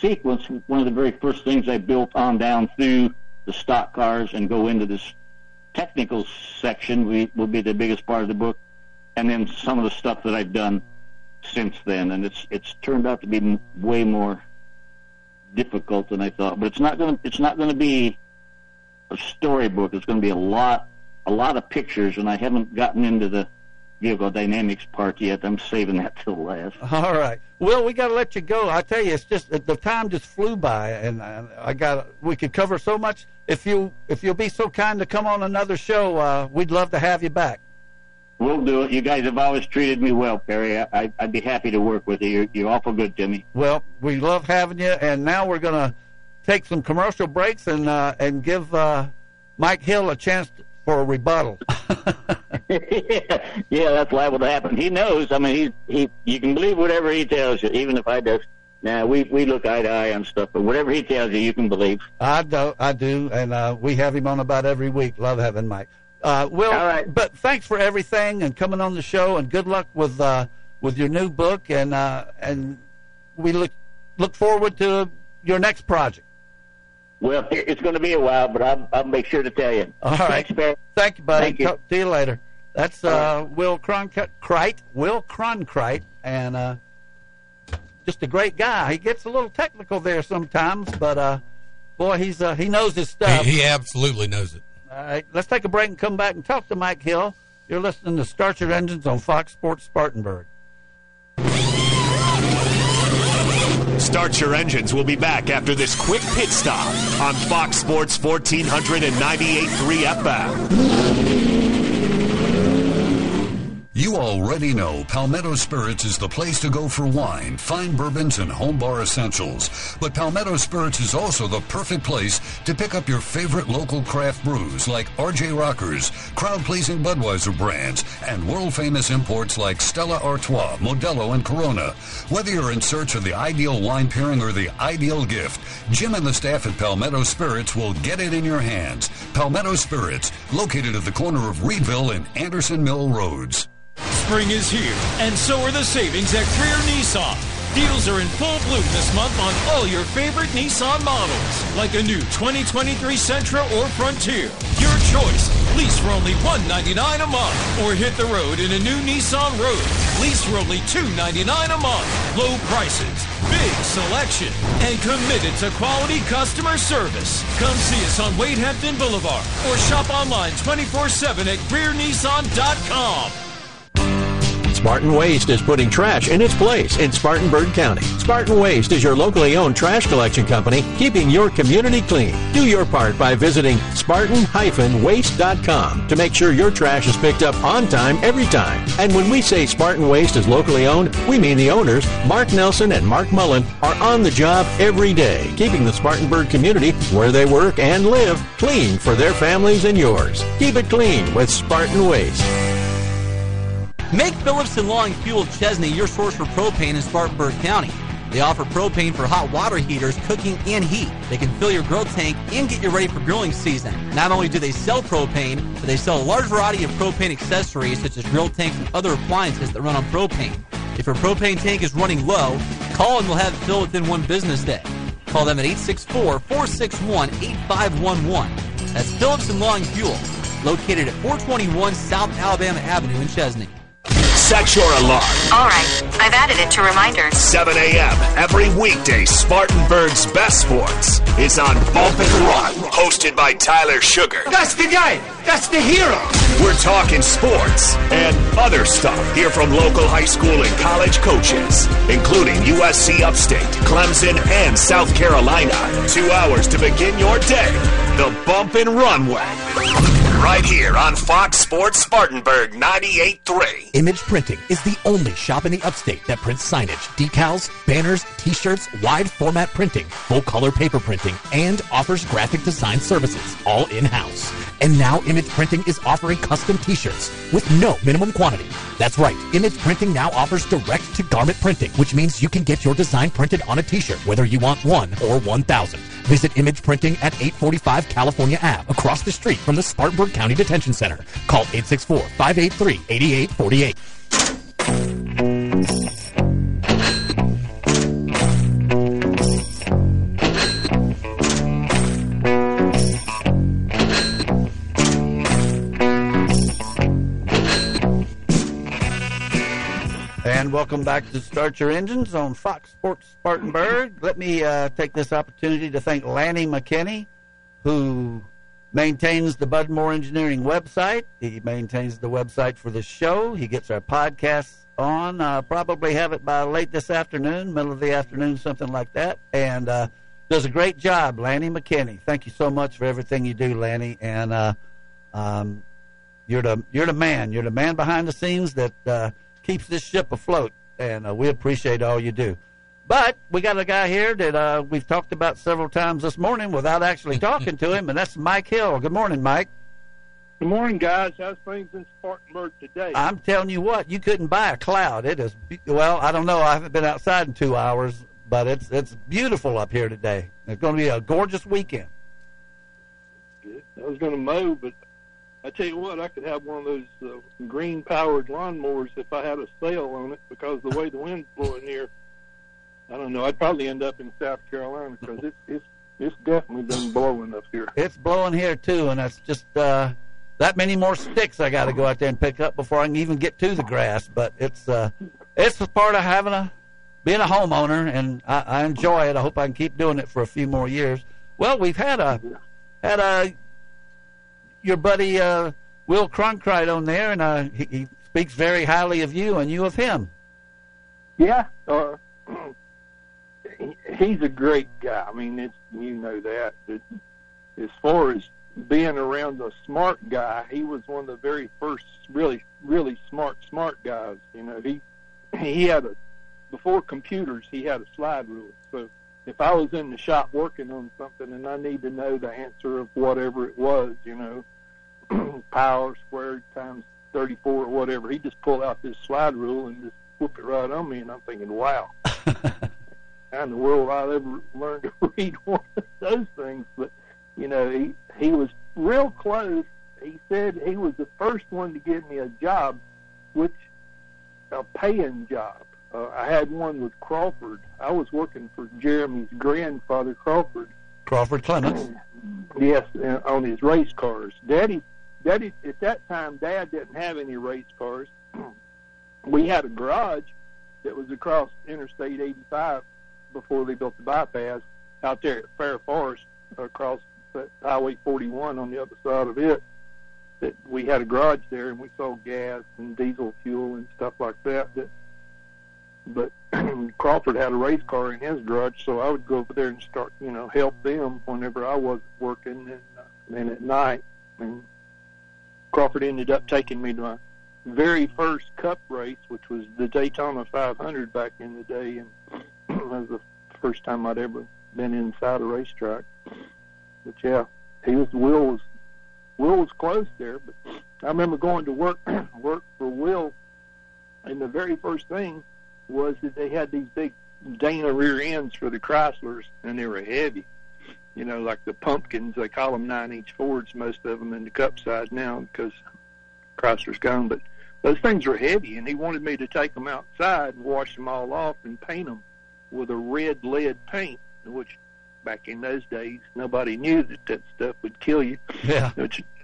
sequence, one of the very first things I built on down through the stock cars and go into this technical section will be the biggest part of the book, and then some of the stuff that I've done since then. And it's turned out to be way more difficult than I thought. But it's not going to be a storybook. It's going to be a lot of pictures, and I haven't gotten into the vehicle dynamics part yet. I'm saving that till last. All right. Well, we got to let you go. I tell you, it's just the time just flew by, and we could cover so much. If you'll be so kind to come on another show, we'd love to have you back. We'll do it. You guys have always treated me well, Perry. I'd be happy to work with you. You're awful good, Jimmy. Well, we love having you, and now we're going to take some commercial breaks and give Mike Hill a chance for a rebuttal. Yeah, that's liable to happen. He knows. I mean, you can believe whatever he tells you, even if I do. Now, we look eye to eye on stuff, but whatever he tells you can believe. I do, and we have him on about every week. Love having Mike. All right. But thanks for everything and coming on the show, and good luck with your new book, and we look forward to your next project. Well, it's going to be a while, but I'll make sure to tell you. All right. Thanks, Barry. Thank you, buddy. Thank you. See you later. That's Will Cronkite, and just a great guy. He gets a little technical there sometimes, but boy, he knows his stuff. He absolutely knows it. All right, let's take a break and come back and talk to Mike Hill. You're listening to Start Your Engines on Fox Sports Spartanburg. Start Your Engines will be back after this quick pit stop on Fox Sports 1498.3 FM. You already know Palmetto Spirits is the place to go for wine, fine bourbons, and home bar essentials. But Palmetto Spirits is also the perfect place to pick up your favorite local craft brews like RJ Rockers, crowd-pleasing Budweiser brands, and world-famous imports like Stella Artois, Modelo, and Corona. Whether you're in search of the ideal wine pairing or the ideal gift, Jim and the staff at Palmetto Spirits will get it in your hands. Palmetto Spirits, located at the corner of Reedville and Anderson Mill Roads. Spring is here, and so are the savings at Greer Nissan. Deals are in full bloom this month on all your favorite Nissan models, like a new 2023 Sentra or Frontier. Your choice. Lease for only $199 a month, or hit the road in a new Nissan Rogue. Lease for only $299 a month. Low prices, big selection, and committed to quality customer service. Come see us on Wade Hampton Boulevard, or shop online 24/7 at GreerNissan.com. Spartan Waste is putting trash in its place in Spartanburg County. Spartan Waste is your locally owned trash collection company, keeping your community clean. Do your part by visiting Spartan-waste.com to make sure your trash is picked up on time every time. And when we say Spartan Waste is locally owned, we mean the owners, Mark Nelson and Mark Mullen, are on the job every day, keeping the Spartanburg community where they work and live clean for their families and yours. Keep it clean with Spartan Waste. Make Phillips & Long Fuel Chesney your source for propane in Spartanburg County. They offer propane for hot water heaters, cooking, and heat. They can fill your grill tank and get you ready for grilling season. Not only do they sell propane, but they sell a large variety of propane accessories such as grill tanks and other appliances that run on propane. If your propane tank is running low, call and we'll have it filled within one business day. Call them at 864-461-8511. That's Phillips & Long Fuel, located at 421 South Alabama Avenue in Chesney. Set your alarm. All right, I've added it to reminders. 7 a.m. every weekday. Spartanburg's Best Sports is on Bump and Run, hosted by Tyler Sugar. That's the guy. That's the hero. We're talking sports and other stuff. Hear from local high school and college coaches, including USC Upstate, Clemson, and South Carolina. 2 hours to begin your day. The Bump and Run way. Right here on Fox Sports Spartanburg 98.3. Image Printing is the only shop in the upstate that prints signage, decals, banners, t-shirts, wide format printing, full color paper printing, and offers graphic design services, all in-house. And now Image Printing is offering custom t-shirts with no minimum quantity. That's right, Image Printing now offers direct-to-garment printing, which means you can get your design printed on a t-shirt, whether you want 1 or 1,000. Visit Image Printing at 845 California Ave, across the street from the Spartanburg County Detention Center. Call 864-583-8848. welcome back to Start Your Engines on Fox Sports Spartanburg. Let me take this opportunity to thank Lanny McKinney, who maintains the Budmore Engineering website. He maintains the website for the show. He gets our podcasts on. Probably have it by late this afternoon, middle of the afternoon, something like that. And does a great job, Lanny McKinney. Thank you so much for everything you do, Lanny. And you're the man. You're the man behind the scenes that keeps this ship afloat, and we appreciate all you do. But we got a guy here that we've talked about several times this morning without actually talking to him, and that's Mike Hill. Good morning, Mike. Good morning, guys. How's things in Spartanburg today? I'm telling you what, you couldn't buy a cloud. It is, well, I don't know. I haven't been outside in 2 hours, but it's beautiful up here today. It's going to be a gorgeous weekend. Good. I was going to mow, but I tell you what, I could have one of those green-powered lawnmowers if I had a sail on it, because the way the wind's blowing here, I don't know. I'd probably end up in South Carolina, because it's definitely been blowing up here. It's blowing here too, and that's just that many more sticks I got to go out there and pick up before I can even get to the grass. But it's part of being a homeowner, and I enjoy it. I hope I can keep doing it for a few more years. Well, we've had your buddy Will Cronkite on there, and he speaks very highly of you and you of him. Yeah, he's a great guy. I mean, you know that. As far as being around a smart guy, he was one of the very first really, really smart guys. You know, he had before computers, he had a slide rule. So if I was in the shop working on something and I need to know the answer of whatever it was, you know, power squared times 34 or whatever, he'd just pull out this slide rule and just whoop it right on me, and I'm thinking, wow. How in the world I ever learned to read one of those things? But, you know, he was real close. He said he was the first one to give me a job, a paying job. I had one with Crawford. I was working for Jeremy's grandfather, Crawford Clements. Yes, on his race cars. Daddy, at that time, Dad didn't have any race cars. We had a garage that was across Interstate 85 before they built the bypass out there at Fair Forest, across Highway 41 on the other side of it. That we had a garage there, and we sold gas and diesel fuel and stuff like that. But Crawford had a race car in his garage, so I would go over there and start, help them whenever I wasn't working, and then at night. And Crawford ended up taking me to my very first cup race, which was the Daytona 500 back in the day, and that was the first time I'd ever been inside a racetrack. But yeah, Will was close there. But I remember going to work for Will, and the very first thing was that they had these big Dana rear ends for the Chryslers, and they were heavy. Like the pumpkins, they call them 9-inch Fords, most of them in the cup side now because Chrysler's gone. But those things were heavy, and he wanted me to take them outside and wash them all off and paint them with a red lead paint, which back in those days, nobody knew that stuff would kill you. Yeah.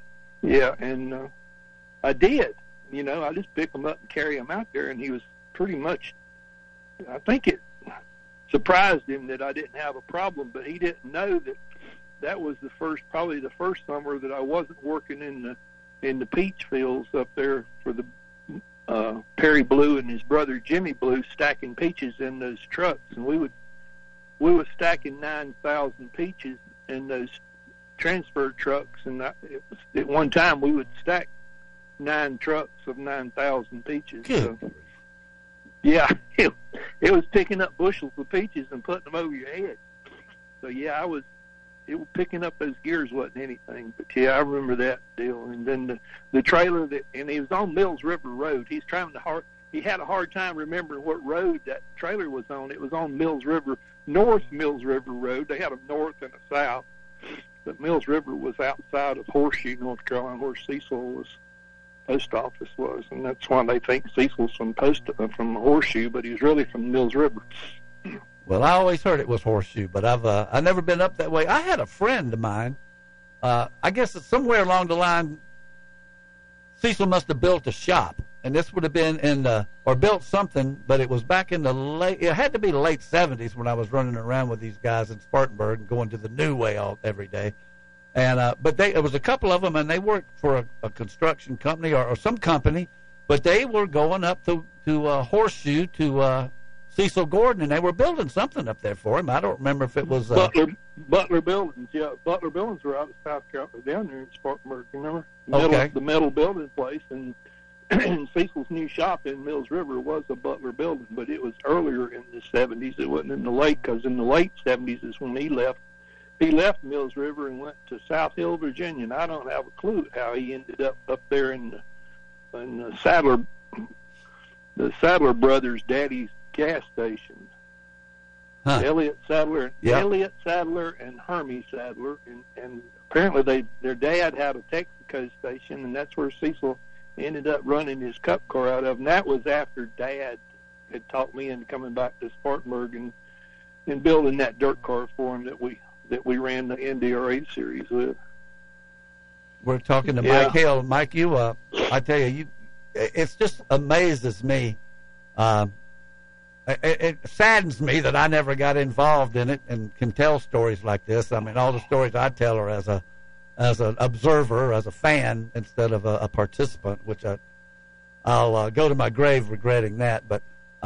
And I did. I just pick them up and carry them out there, and he was pretty much, I think it surprised him that I didn't have a problem, but he didn't know that was probably the first summer that I wasn't working in the peach fields up there for the Perry Blue and his brother Jimmy Blue stacking peaches in those trucks, and we were stacking 9,000 peaches in those transfer trucks, and at one time we would stack 9 trucks of 9,000 peaches. Good. So, yeah, it was picking up bushels of peaches and putting them over your head. So yeah, it was picking up those gears wasn't anything. But yeah, I remember that deal. And then the trailer and he was on Mills River Road. He had a hard time remembering what road that trailer was on. It was on North Mills River Road. They had a north and a south, but Mills River was outside of Horseshoe, North Carolina, where Cecil post office was, and that's why they think Cecil's from Horseshoe, but he's really from Mills River. Well, I always heard it was Horseshoe, but I've never been up that way. I had a friend of mine. I guess it's somewhere along the line, Cecil must have built a shop and this would have been in or built something, but it was back in it had to be the late 70s when I was running around with these guys in Spartanburg and going to the New Way every day. And but it was a couple of them, and they worked for a construction company or some company, but they were going up to Horseshoe to Cecil Gordon, and they were building something up there for him. I don't remember if it was Butler Buildings. Yeah, Butler Buildings were out of South Carolina, down there in Spartanburg. Remember? The metal building place, and Cecil's new shop in Mills River was a Butler building, but it was earlier in the 70s. It wasn't in the late, because in the late 70s is when he left. He left Mills River and went to South Hill, Virginia, and I don't have a clue how he ended up there in the Sadler brothers' daddy's gas station. Huh. Elliott Sadler and Hermie Sadler, and apparently their dad had a Texaco station, and that's where Cecil ended up running his cup car out of. And that was after Dad had talked me into coming back to Spartanburg and building that dirt car for him that we ran the NDRA series with. We're talking to Mike Hill. Mike, I tell you, it's just amazes me. It saddens me that I never got involved in it and can tell stories like this. I mean, all the stories I tell are as an observer, as a fan, instead of a participant, which I'll go to my grave regretting that. But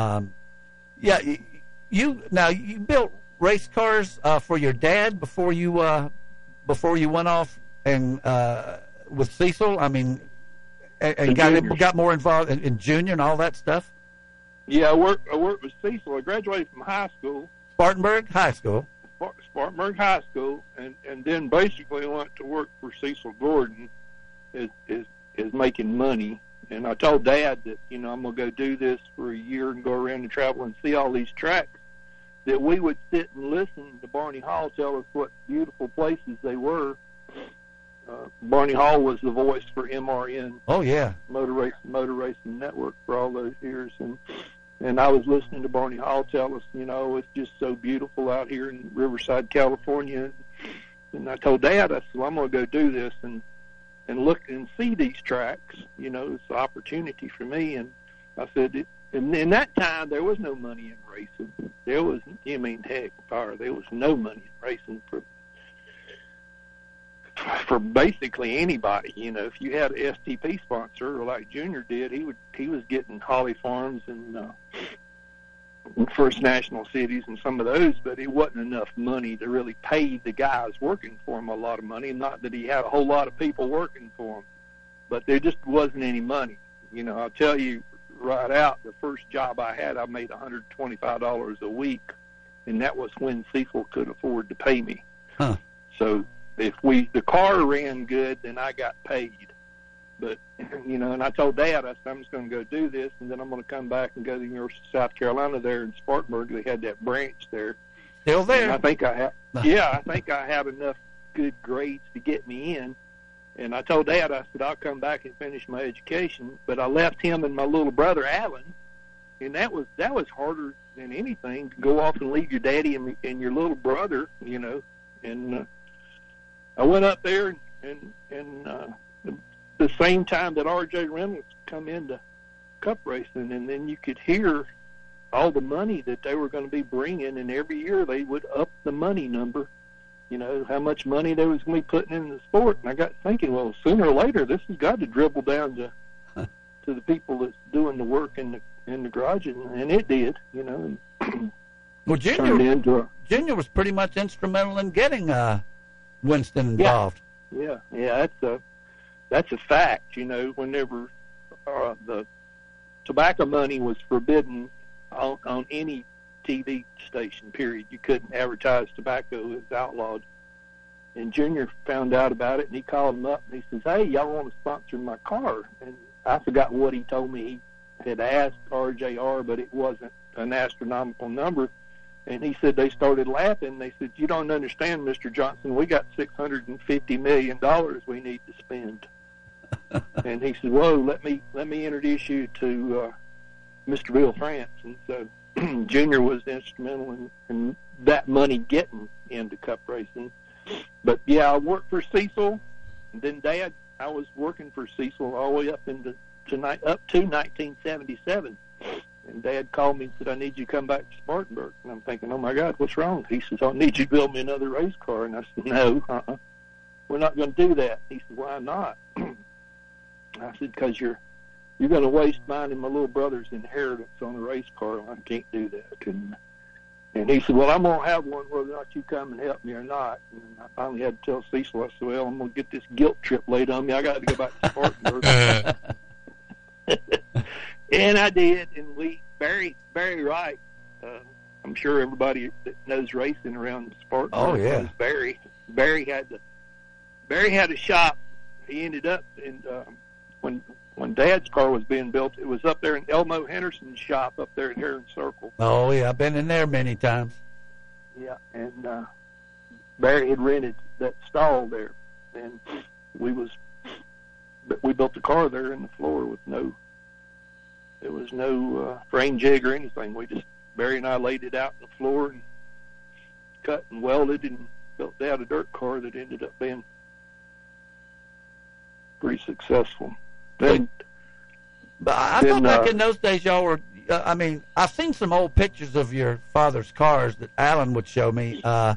you built race cars for your dad before you went off and with Cecil. I mean, and got more involved in Junior and all that stuff. Yeah, I worked with Cecil. I graduated from high school, Spartanburg High School. Spartanburg High School, and then basically went to work for Cecil Gordon is making money. And I told Dad that, I'm going to go do this for a year and go around and travel and see all these tracks, that we would sit and listen to Barney Hall tell us what beautiful places they were. Barney Hall was the voice for MRN. Oh, yeah. Motor Racing Network for all those years. And I was listening to Barney Hall tell us, it's just so beautiful out here in Riverside, California. And I told Dad, I said, well, I'm going to go do this and look and see these tracks. It's an opportunity for me. And I said, and in that time, there was no money in racing. There was, there was no money in racing for basically anybody. If you had an STP sponsor like Junior did, he was getting Holly Farms and First National Cities and some of those, but it wasn't enough money to really pay the guys working for him a lot of money. Not that he had a whole lot of people working for him, but there just wasn't any money. I'll tell you right out, the first job I had, I made $125 a week, and that was when Cecil could afford to pay me. Huh. So if the car ran good, then I got paid. But, and I told Dad, I said, I'm just going to go do this, and then I'm going to come back and go to the University of South Carolina there in Spartanburg. They had that branch there. Still there. And I think I had enough good grades to get me in. And I told Dad, I said, I'll come back and finish my education. But I left him and my little brother, Alan, and that was harder than anything, to go off and leave your daddy and your little brother, And I went up there and the same time that R.J. Reynolds come into cup racing, and then you could hear all the money that they were going to be bringing, and every year they would up the money number, how much money they was going to be putting in the sport. And I got thinking, well, sooner or later this has got to dribble down to the people that's doing the work in the garage, and it did, Well, Junior was pretty much instrumental in getting Winston involved. Yeah, that's a fact. Whenever the tobacco money was forbidden on any TV station, period, you couldn't advertise tobacco. It was outlawed. And Junior found out about it, and he called him up, and he says, hey, y'all want to sponsor my car? And I forgot what he told me. He had asked RJR, but it wasn't an astronomical number. And he said they started laughing. They said, you don't understand, Mr. Johnson. We got $650 million we need to spend. And he said, whoa, let me introduce you to Mr. Bill France. And so Junior was instrumental in that money getting into cup racing. But, yeah, I worked for Cecil. And then, Dad, I was working for Cecil all the way up into to 1977. And Dad called me and said, I need you to come back to Spartanburg. And I'm thinking, oh, my God, what's wrong? He says, I need you to build me another race car. And I said, no, we're not going to do that. He said, why not? I said, because you're going to waste mine and my little brother's inheritance on a race car. I can't do that. And he said, well, I'm going to have one whether or not you come and help me or not. And I finally had to tell Cecil, I said, well, I'm going to get this guilt trip laid on me. I got to go back to Spartanburg. And I did, and Barry Wright, I'm sure everybody that knows racing around Spartanburg knows Barry. Barry had a shop. He ended up in when Dad's car was being built, it was up there in Elmo Henderson's shop up there at Heron Circle. Oh, yeah, I've been in there many times. Yeah, and Barry had rented that stall there, and we built the car there in the floor with no frame jig or anything. Barry and I laid it out on the floor and cut and welded and built out a dirt car that ended up being pretty successful. But I thought back in those days y'all were, I've seen some old pictures of your father's cars that Alan would show me. I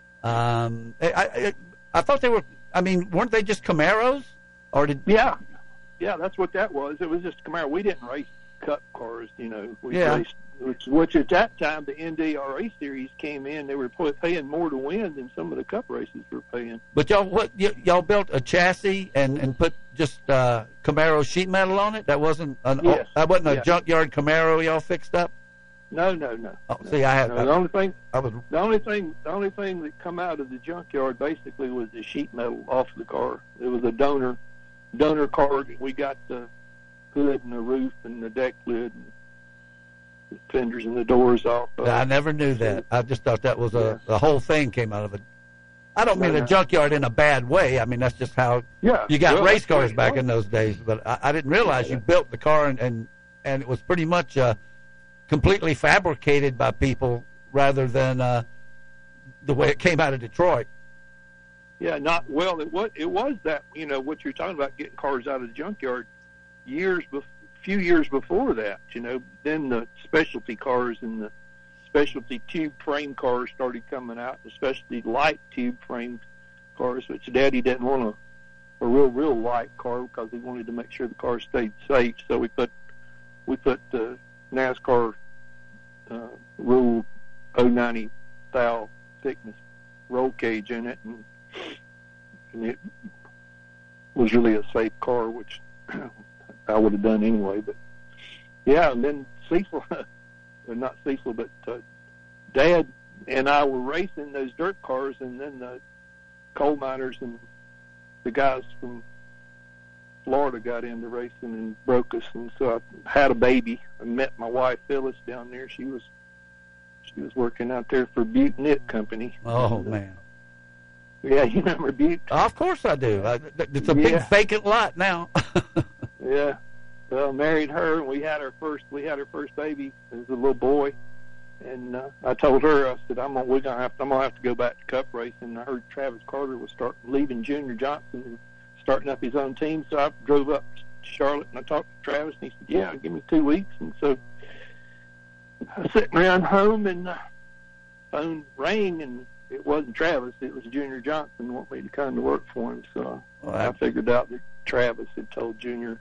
thought they were, weren't they just Camaros? Yeah, that's what that was. It was just Camaro. We didn't race Cup cars, We raced, which at that time the NDRA series came in. They were paying more to win than some of the Cup races were paying. But y'all built a chassis and put just Camaro sheet metal on it? That wasn't a junkyard Camaro y'all fixed up? No. Oh, see, I had the only thing that come out of the junkyard basically was the sheet metal off the car. It was a donor car. We got the hood and the roof and the deck lid and the fenders and the doors off. I never knew that. I just thought that was the whole thing came out of it. I don't mean a junkyard in a bad way. That's just how you got race cars back in those days. But I didn't realize you built the car and it was pretty much completely fabricated by people rather than the way it came out of Detroit. Yeah, it was that, what you're talking about, getting cars out of the junkyard few years before that, then the specialty cars and the specialty tube frame cars started coming out, the specialty light tube frame cars, which Daddy didn't want a real light car because he wanted to make sure the car stayed safe. So we put the NASCAR rule 090 thou thickness roll cage in it, and it was really a safe car, which I would have done anyway. But yeah, and then Cecil, or not Cecil, but Dad and I were racing those dirt cars, and then the coal miners and the guys from Florida got into racing and broke us, and so I had a baby. I met my wife Phyllis down there. She was working out there for Butte Knit Company. Oh, man. Yeah, you remember Butte? Of course I do. It's a big vacant lot now. Yeah. Well, married her, and we had our first baby as a little boy. And I told her, I said, I'm gonna have to go back to Cup racing. I heard Travis Carter was leaving Junior Johnson and starting up his own team. So I drove up to Charlotte and I talked to Travis, and he said, yeah, give me 2 weeks. And so I was sitting around home, and the phone rang, and it wasn't Travis, it was Junior Johnson wanted me to come to work for him. So I figured out that Travis had told Junior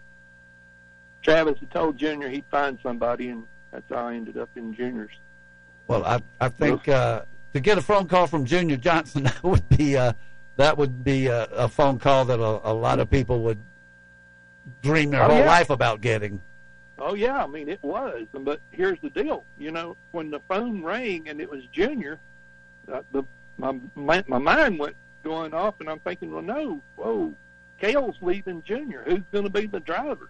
he'd find somebody, and that's how I ended up in Junior's. Well, I think to get a phone call from Junior Johnson, that would be a phone call that a lot of people would dream their whole life about getting. Oh yeah, it was. But here's the deal, when the phone rang and it was Junior, my mind went going off, and I'm thinking, well, no, Cale's leaving Junior. Who's going to be the driver?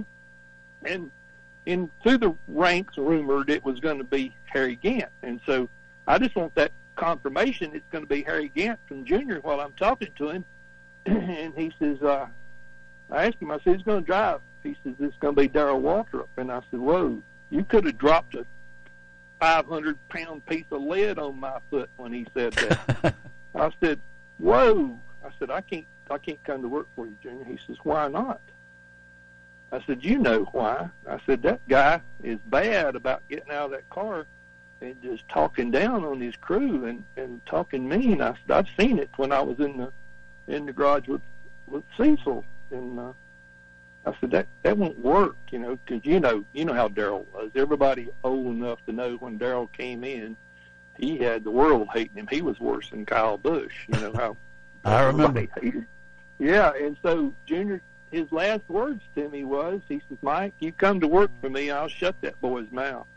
And through the ranks, rumored it was going to be Harry Gant. And so I just want that confirmation it's going to be Harry Gant from Junior while I'm talking to him. And he says, I asked him, I said, who's going to drive? He says, it's going to be Darrell Waltrip. And I said, whoa, you could have dropped a 500-pound piece of lead on my foot when he said that. I said, whoa. I said, I can't come to work for you, Junior. He says, why not? I said, you know why. I said, that guy is bad about getting out of that car and just talking down on his crew and talking mean. I said, I've seen it when I was in the garage with Cecil. And I said, that won't work, because you know how Darrell was. Everybody old enough to know when Darrell came in, he had the world hating him. He was worse than Kyle Busch. How I remember. Hated. Yeah, and so Junior, his last words to me was, he says, Mike, you come to work for me, I'll shut that boy's mouth.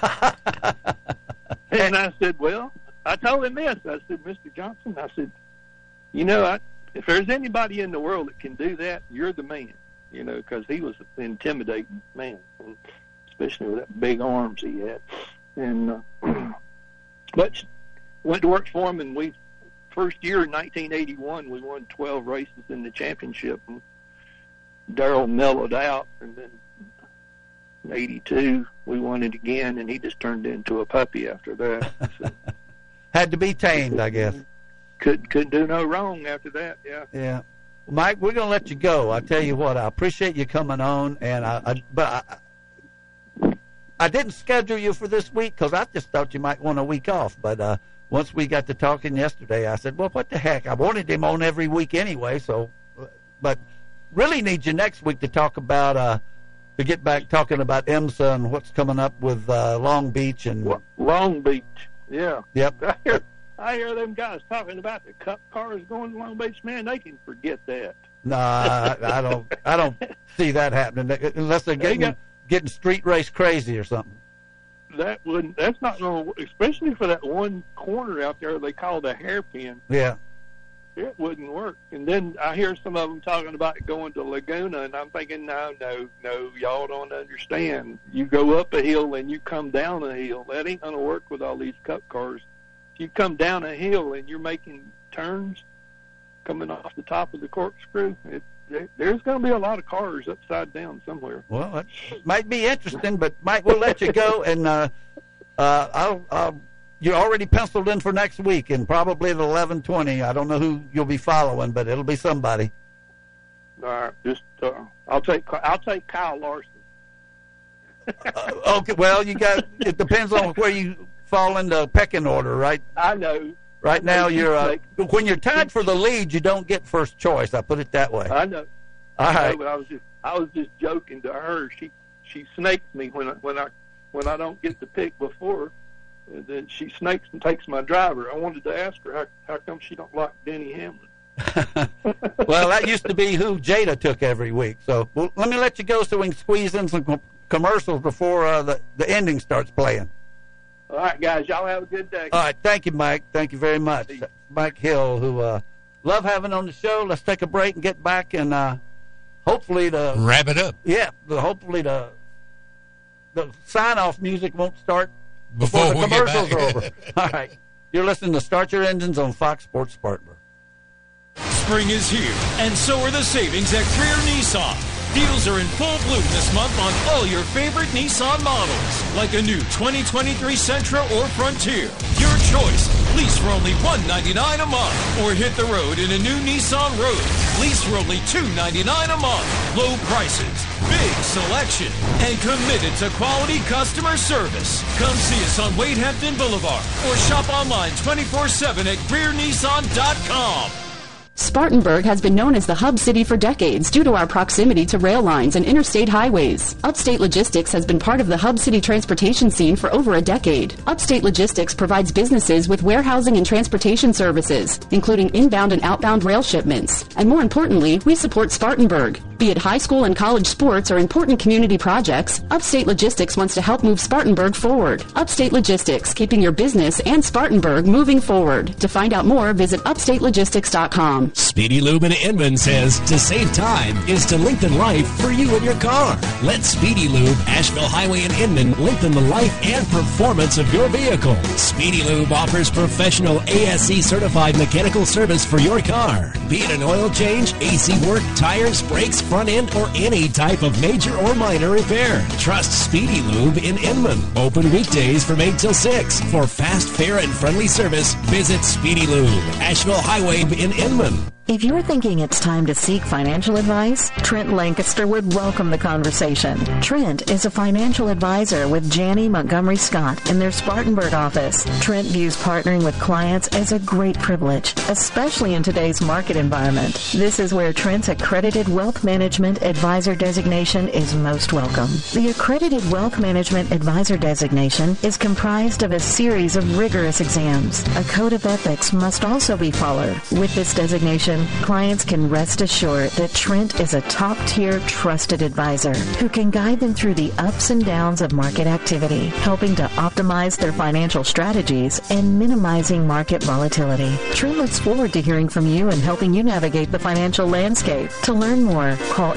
And I said, well, I told him this. I said, Mr. Johnson, I said, if there's anybody in the world that can do that, you're the man, because he was an intimidating man, especially with that big arms he had. And but went to work for him, and first year in 1981, we won 12 races in the championship, and Darrell mellowed out, and then in 82 we won it again, and he just turned into a puppy after that. So, had to be tamed, I guess. Couldn't do no wrong after that. Yeah. Mike, we're going to let you go. I tell you what, I appreciate you coming on, and I didn't schedule you for this week because I just thought you might want a week off. But once we got to talking yesterday, I said, well, what the heck? I wanted him on every week anyway. But really need you next week to talk about to get back talking about IMSA and what's coming up with Long Beach and Long Beach. Yeah. Yep. I hear them guys talking about the cup cars going to Long Beach. Man, they can forget that. No, I don't see that happening unless they're getting street race crazy or something. That's not going to, especially for that one corner out there they call the hairpin. Yeah. It wouldn't work. And then I hear some of them talking about going to Laguna, and I'm thinking, no, y'all don't understand. You go up a hill and you come down a hill. That ain't going to work with all these cup cars. If you come down a hill and you're making turns coming off the top of the corkscrew, there's going to be a lot of cars upside down somewhere. Well, it might be interesting, but Mike, we'll let you go, and you're already penciled in for next week, and probably at 11:20. I don't know who you'll be following, but it'll be somebody. All right, just I'll take Kyle Larson. Okay, well, it depends on where you fall in the pecking order, right? I know. Right now, you're when you're tied for the lead, you don't get first choice. I put it that way. I know. All right. But I was just joking to her. She snakes me when I don't get the pick before. And then she snakes and takes my driver. I wanted to ask her how come she don't like Denny Hamlin. Well, that used to be who Jada took every week. So let me let you go so we can squeeze in some commercials before the ending starts playing. All right, guys. Y'all have a good day. All right. Thank you, Mike. Thank you very much. Mike Hill, who love having on the show. Let's take a break and get back and hopefully wrap it up. Yeah. Hopefully the sign-off music won't start before the commercials are over. All right. You're listening to Start Your Engines on Fox Sports Spartanburg. Spring is here, and so are the savings at Greer Nissan. Deals are in full bloom this month on all your favorite Nissan models, like a new 2023 Sentra or Frontier. Your choice. Lease for only $199 a month, or hit the road in a new Nissan Rogue. Lease for only $299 a month. Low prices, big selection, and committed to quality customer service. Come see us on Wade Hampton Boulevard, or shop online 24/7 at GreerNissan.com. Spartanburg has been known as the hub city for decades due to our proximity to rail lines and interstate highways. Upstate Logistics has been part of the hub city transportation scene for over a decade. Upstate Logistics provides businesses with warehousing and transportation services, including inbound and outbound rail shipments. And more importantly, we support Spartanburg. Be it high school and college sports or important community projects, Upstate Logistics wants to help move Spartanburg forward. Upstate Logistics, keeping your business and Spartanburg moving forward. To find out more, visit upstatelogistics.com. Speedy Lube in Inman says to save time is to lengthen life for you and your car. Let Speedy Lube, Asheville Highway in Inman, lengthen the life and performance of your vehicle. Speedy Lube offers professional ASC certified mechanical service for your car. Be it an oil change, AC work, tires, brakes, front end, or any type of major or minor repair. Trust Speedy Lube in Inman. Open weekdays from 8 till 6. For fast, fair, and friendly service, visit Speedy Lube, Asheville Highway in Inman. If you're thinking it's time to seek financial advice, Trent Lancaster would welcome the conversation. Trent is a financial advisor with Janney Montgomery Scott in their Spartanburg office. Trent views partnering with clients as a great privilege, especially in today's market environment. This is where Trent's Accredited Wealth Management Advisor designation is most welcome. The Accredited Wealth Management Advisor designation is comprised of a series of rigorous exams. A code of ethics must also be followed. With this designation, clients can rest assured that Trent is a top-tier trusted advisor who can guide them through the ups and downs of market activity, helping to optimize their financial strategies and minimizing market volatility. Trent looks forward to hearing from you and helping you navigate the financial landscape. To learn more, call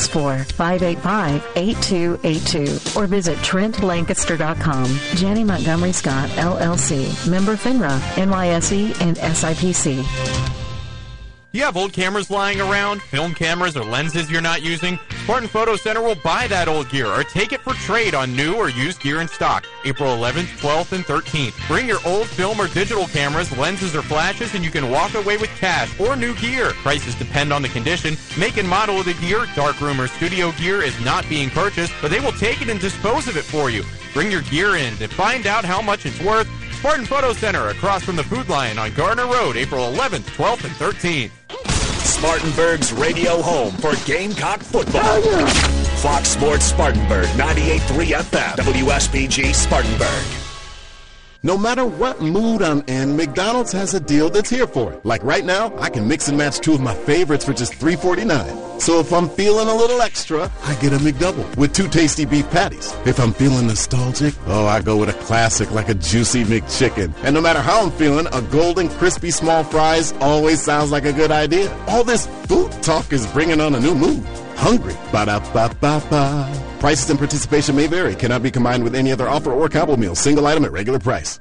864-585-8282 or visit TrentLancaster.com. Janney Montgomery Scott, LLC. Member FINRA, NYSE, and SIPC. Do you have old cameras lying around, film cameras or lenses you're not using? Spartan Photo Center will buy that old gear or take it for trade on new or used gear in stock. April 11th, 12th, and 13th. Bring your old film or digital cameras, lenses, or flashes, and you can walk away with cash or new gear. Prices depend on the condition, make and model of the gear. Darkroom or studio gear is not being purchased, but they will take it and dispose of it for you. Bring your gear in to find out how much it's worth. Spartan Photo Center across from the Food Lion on Gardner Road, April 11th, 12th, and 13th. Spartanburg's radio home for Gamecock football. Fox Sports Spartanburg, 98.3 FM, WSBG Spartanburg. No matter what mood I'm in, McDonald's has a deal that's here for it. Like right now, I can mix and match two of my favorites for just $3.49. So if I'm feeling a little extra, I get a McDouble with 2 tasty beef patties. If I'm feeling nostalgic, I go with a classic like a juicy McChicken. And no matter how I'm feeling, a golden crispy small fries always sounds like a good idea. All this food talk is bringing on a new mood. Hungry. Ba-da-ba-ba-ba. Prices and participation may vary. Cannot be combined with any other offer or combo meal. Single item at regular price.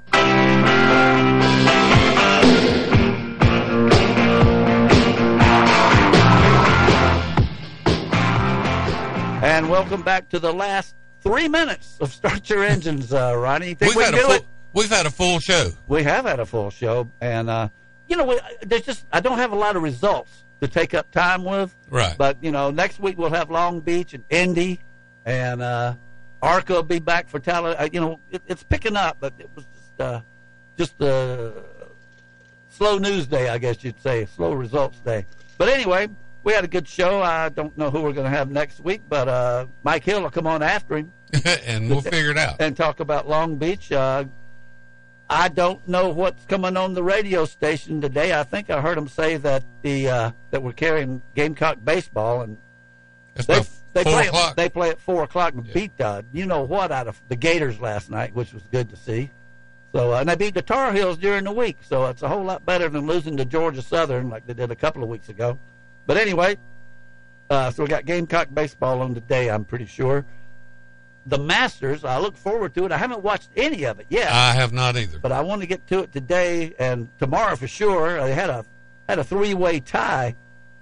And welcome back to the last 3 minutes of Start Your Engines, Ronnie. We've had a full show. We have had a full show. And, I don't have a lot of results to take up time with. Right. But, next week we'll have Long Beach and Indy. And ARCA will be back for talent. It's picking up, but it was just a slow news day, I guess you'd say, slow results day. But anyway, we had a good show. I don't know who we're going to have next week, but Mike Hill will come on after him. And we'll figure it out. And talk about Long Beach. I don't know what's coming on the radio station today. I think I heard them say that that we're carrying Gamecock baseball, and they play at 4 o'clock and beat you know what out of the Gators last night, which was good to see. So and they beat the Tar Heels during the week, so it's a whole lot better than losing to Georgia Southern like they did a couple of weeks ago. But anyway, so we got Gamecock baseball on today, I'm pretty sure. The Masters, I look forward to it. I haven't watched any of it yet. I have not either. But I want to get to it today and tomorrow for sure. They had a 3-way tie.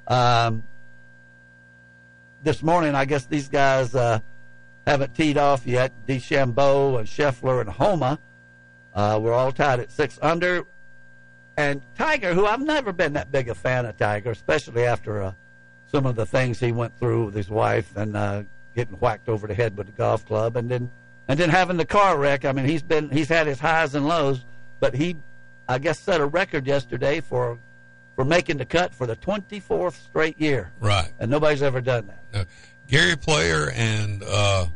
This morning, I guess these guys haven't teed off yet. DeChambeau and Scheffler and Homa were all tied at 6 under. And Tiger, who I've never been that big a fan of Tiger, especially after some of the things he went through with his wife and getting whacked over the head with a golf club, and then having the car wreck. I mean, he's had his highs and lows, but he, I guess, set a record yesterday for making the cut for the 24th straight year. Right. And nobody's ever done that. No. Gary Player and I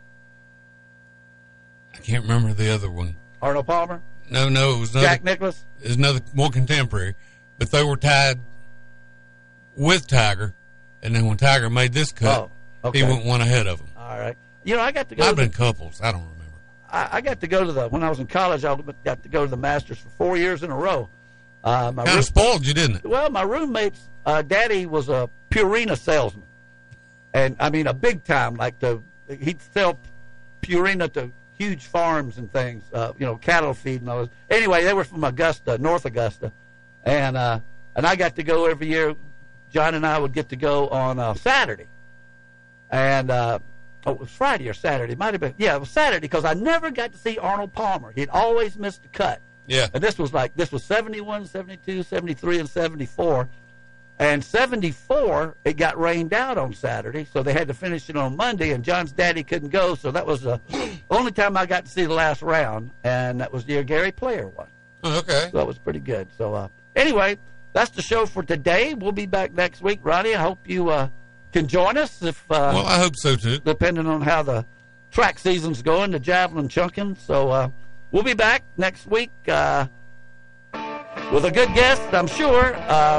can't remember the other one. Arnold Palmer? No, it was another, Jack Nicklaus? It was another more contemporary, but they were tied with Tiger, and then when Tiger made this cut, he went one ahead of him. All right. I got to go. I've been couples. I don't remember. I got to go to when I was in college, I got to go to the Masters for 4 years in a row. Kind of spoiled you, didn't it? Well, my roommate's daddy was a Purina salesman. And, I mean, a big time, he'd sell Purina to huge farms and things, cattle feed and all this. Anyway, they were from Augusta, North Augusta. And I got to go every year. John and I would get to go on Saturday. And it was Friday or Saturday. It might have been. Yeah, it was Saturday because I never got to see Arnold Palmer. He'd always missed the cut. Yeah. And this was 71, 72, 73, and 74. And 74, it got rained out on Saturday, so they had to finish it on Monday, and John's daddy couldn't go, so that was the only time I got to see the last round, and that was the year Gary Player won. Oh, okay. So that was pretty good. So anyway, that's the show for today. We'll be back next week. Ronnie, I hope you can join us. Well, I hope so, too. Depending on how the track season's going, the javelin chunking. So we'll be back next week with a good guest, I'm sure.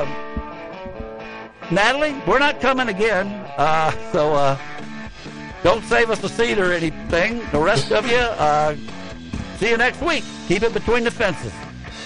Natalie, we're not coming again, so don't save us a seat or anything. The rest of you, see you next week. Keep it between the fences.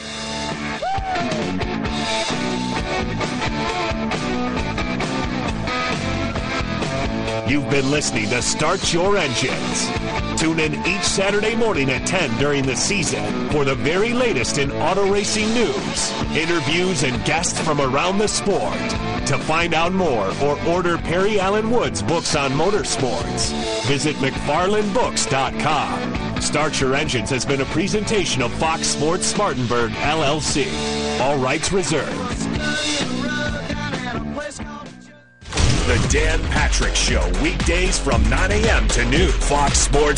You've been listening to Start Your Engines. Tune in each Saturday morning at 10 during the season for the very latest in auto racing news, interviews, and guests from around the sport. To find out more or order Perry Allen Wood's books on motorsports, visit McFarlandBooks.com. Start Your Engines has been a presentation of Fox Sports Spartanburg, LLC. All rights reserved. The Dan Patrick Show, weekdays from 9 a.m. to noon. Fox Sports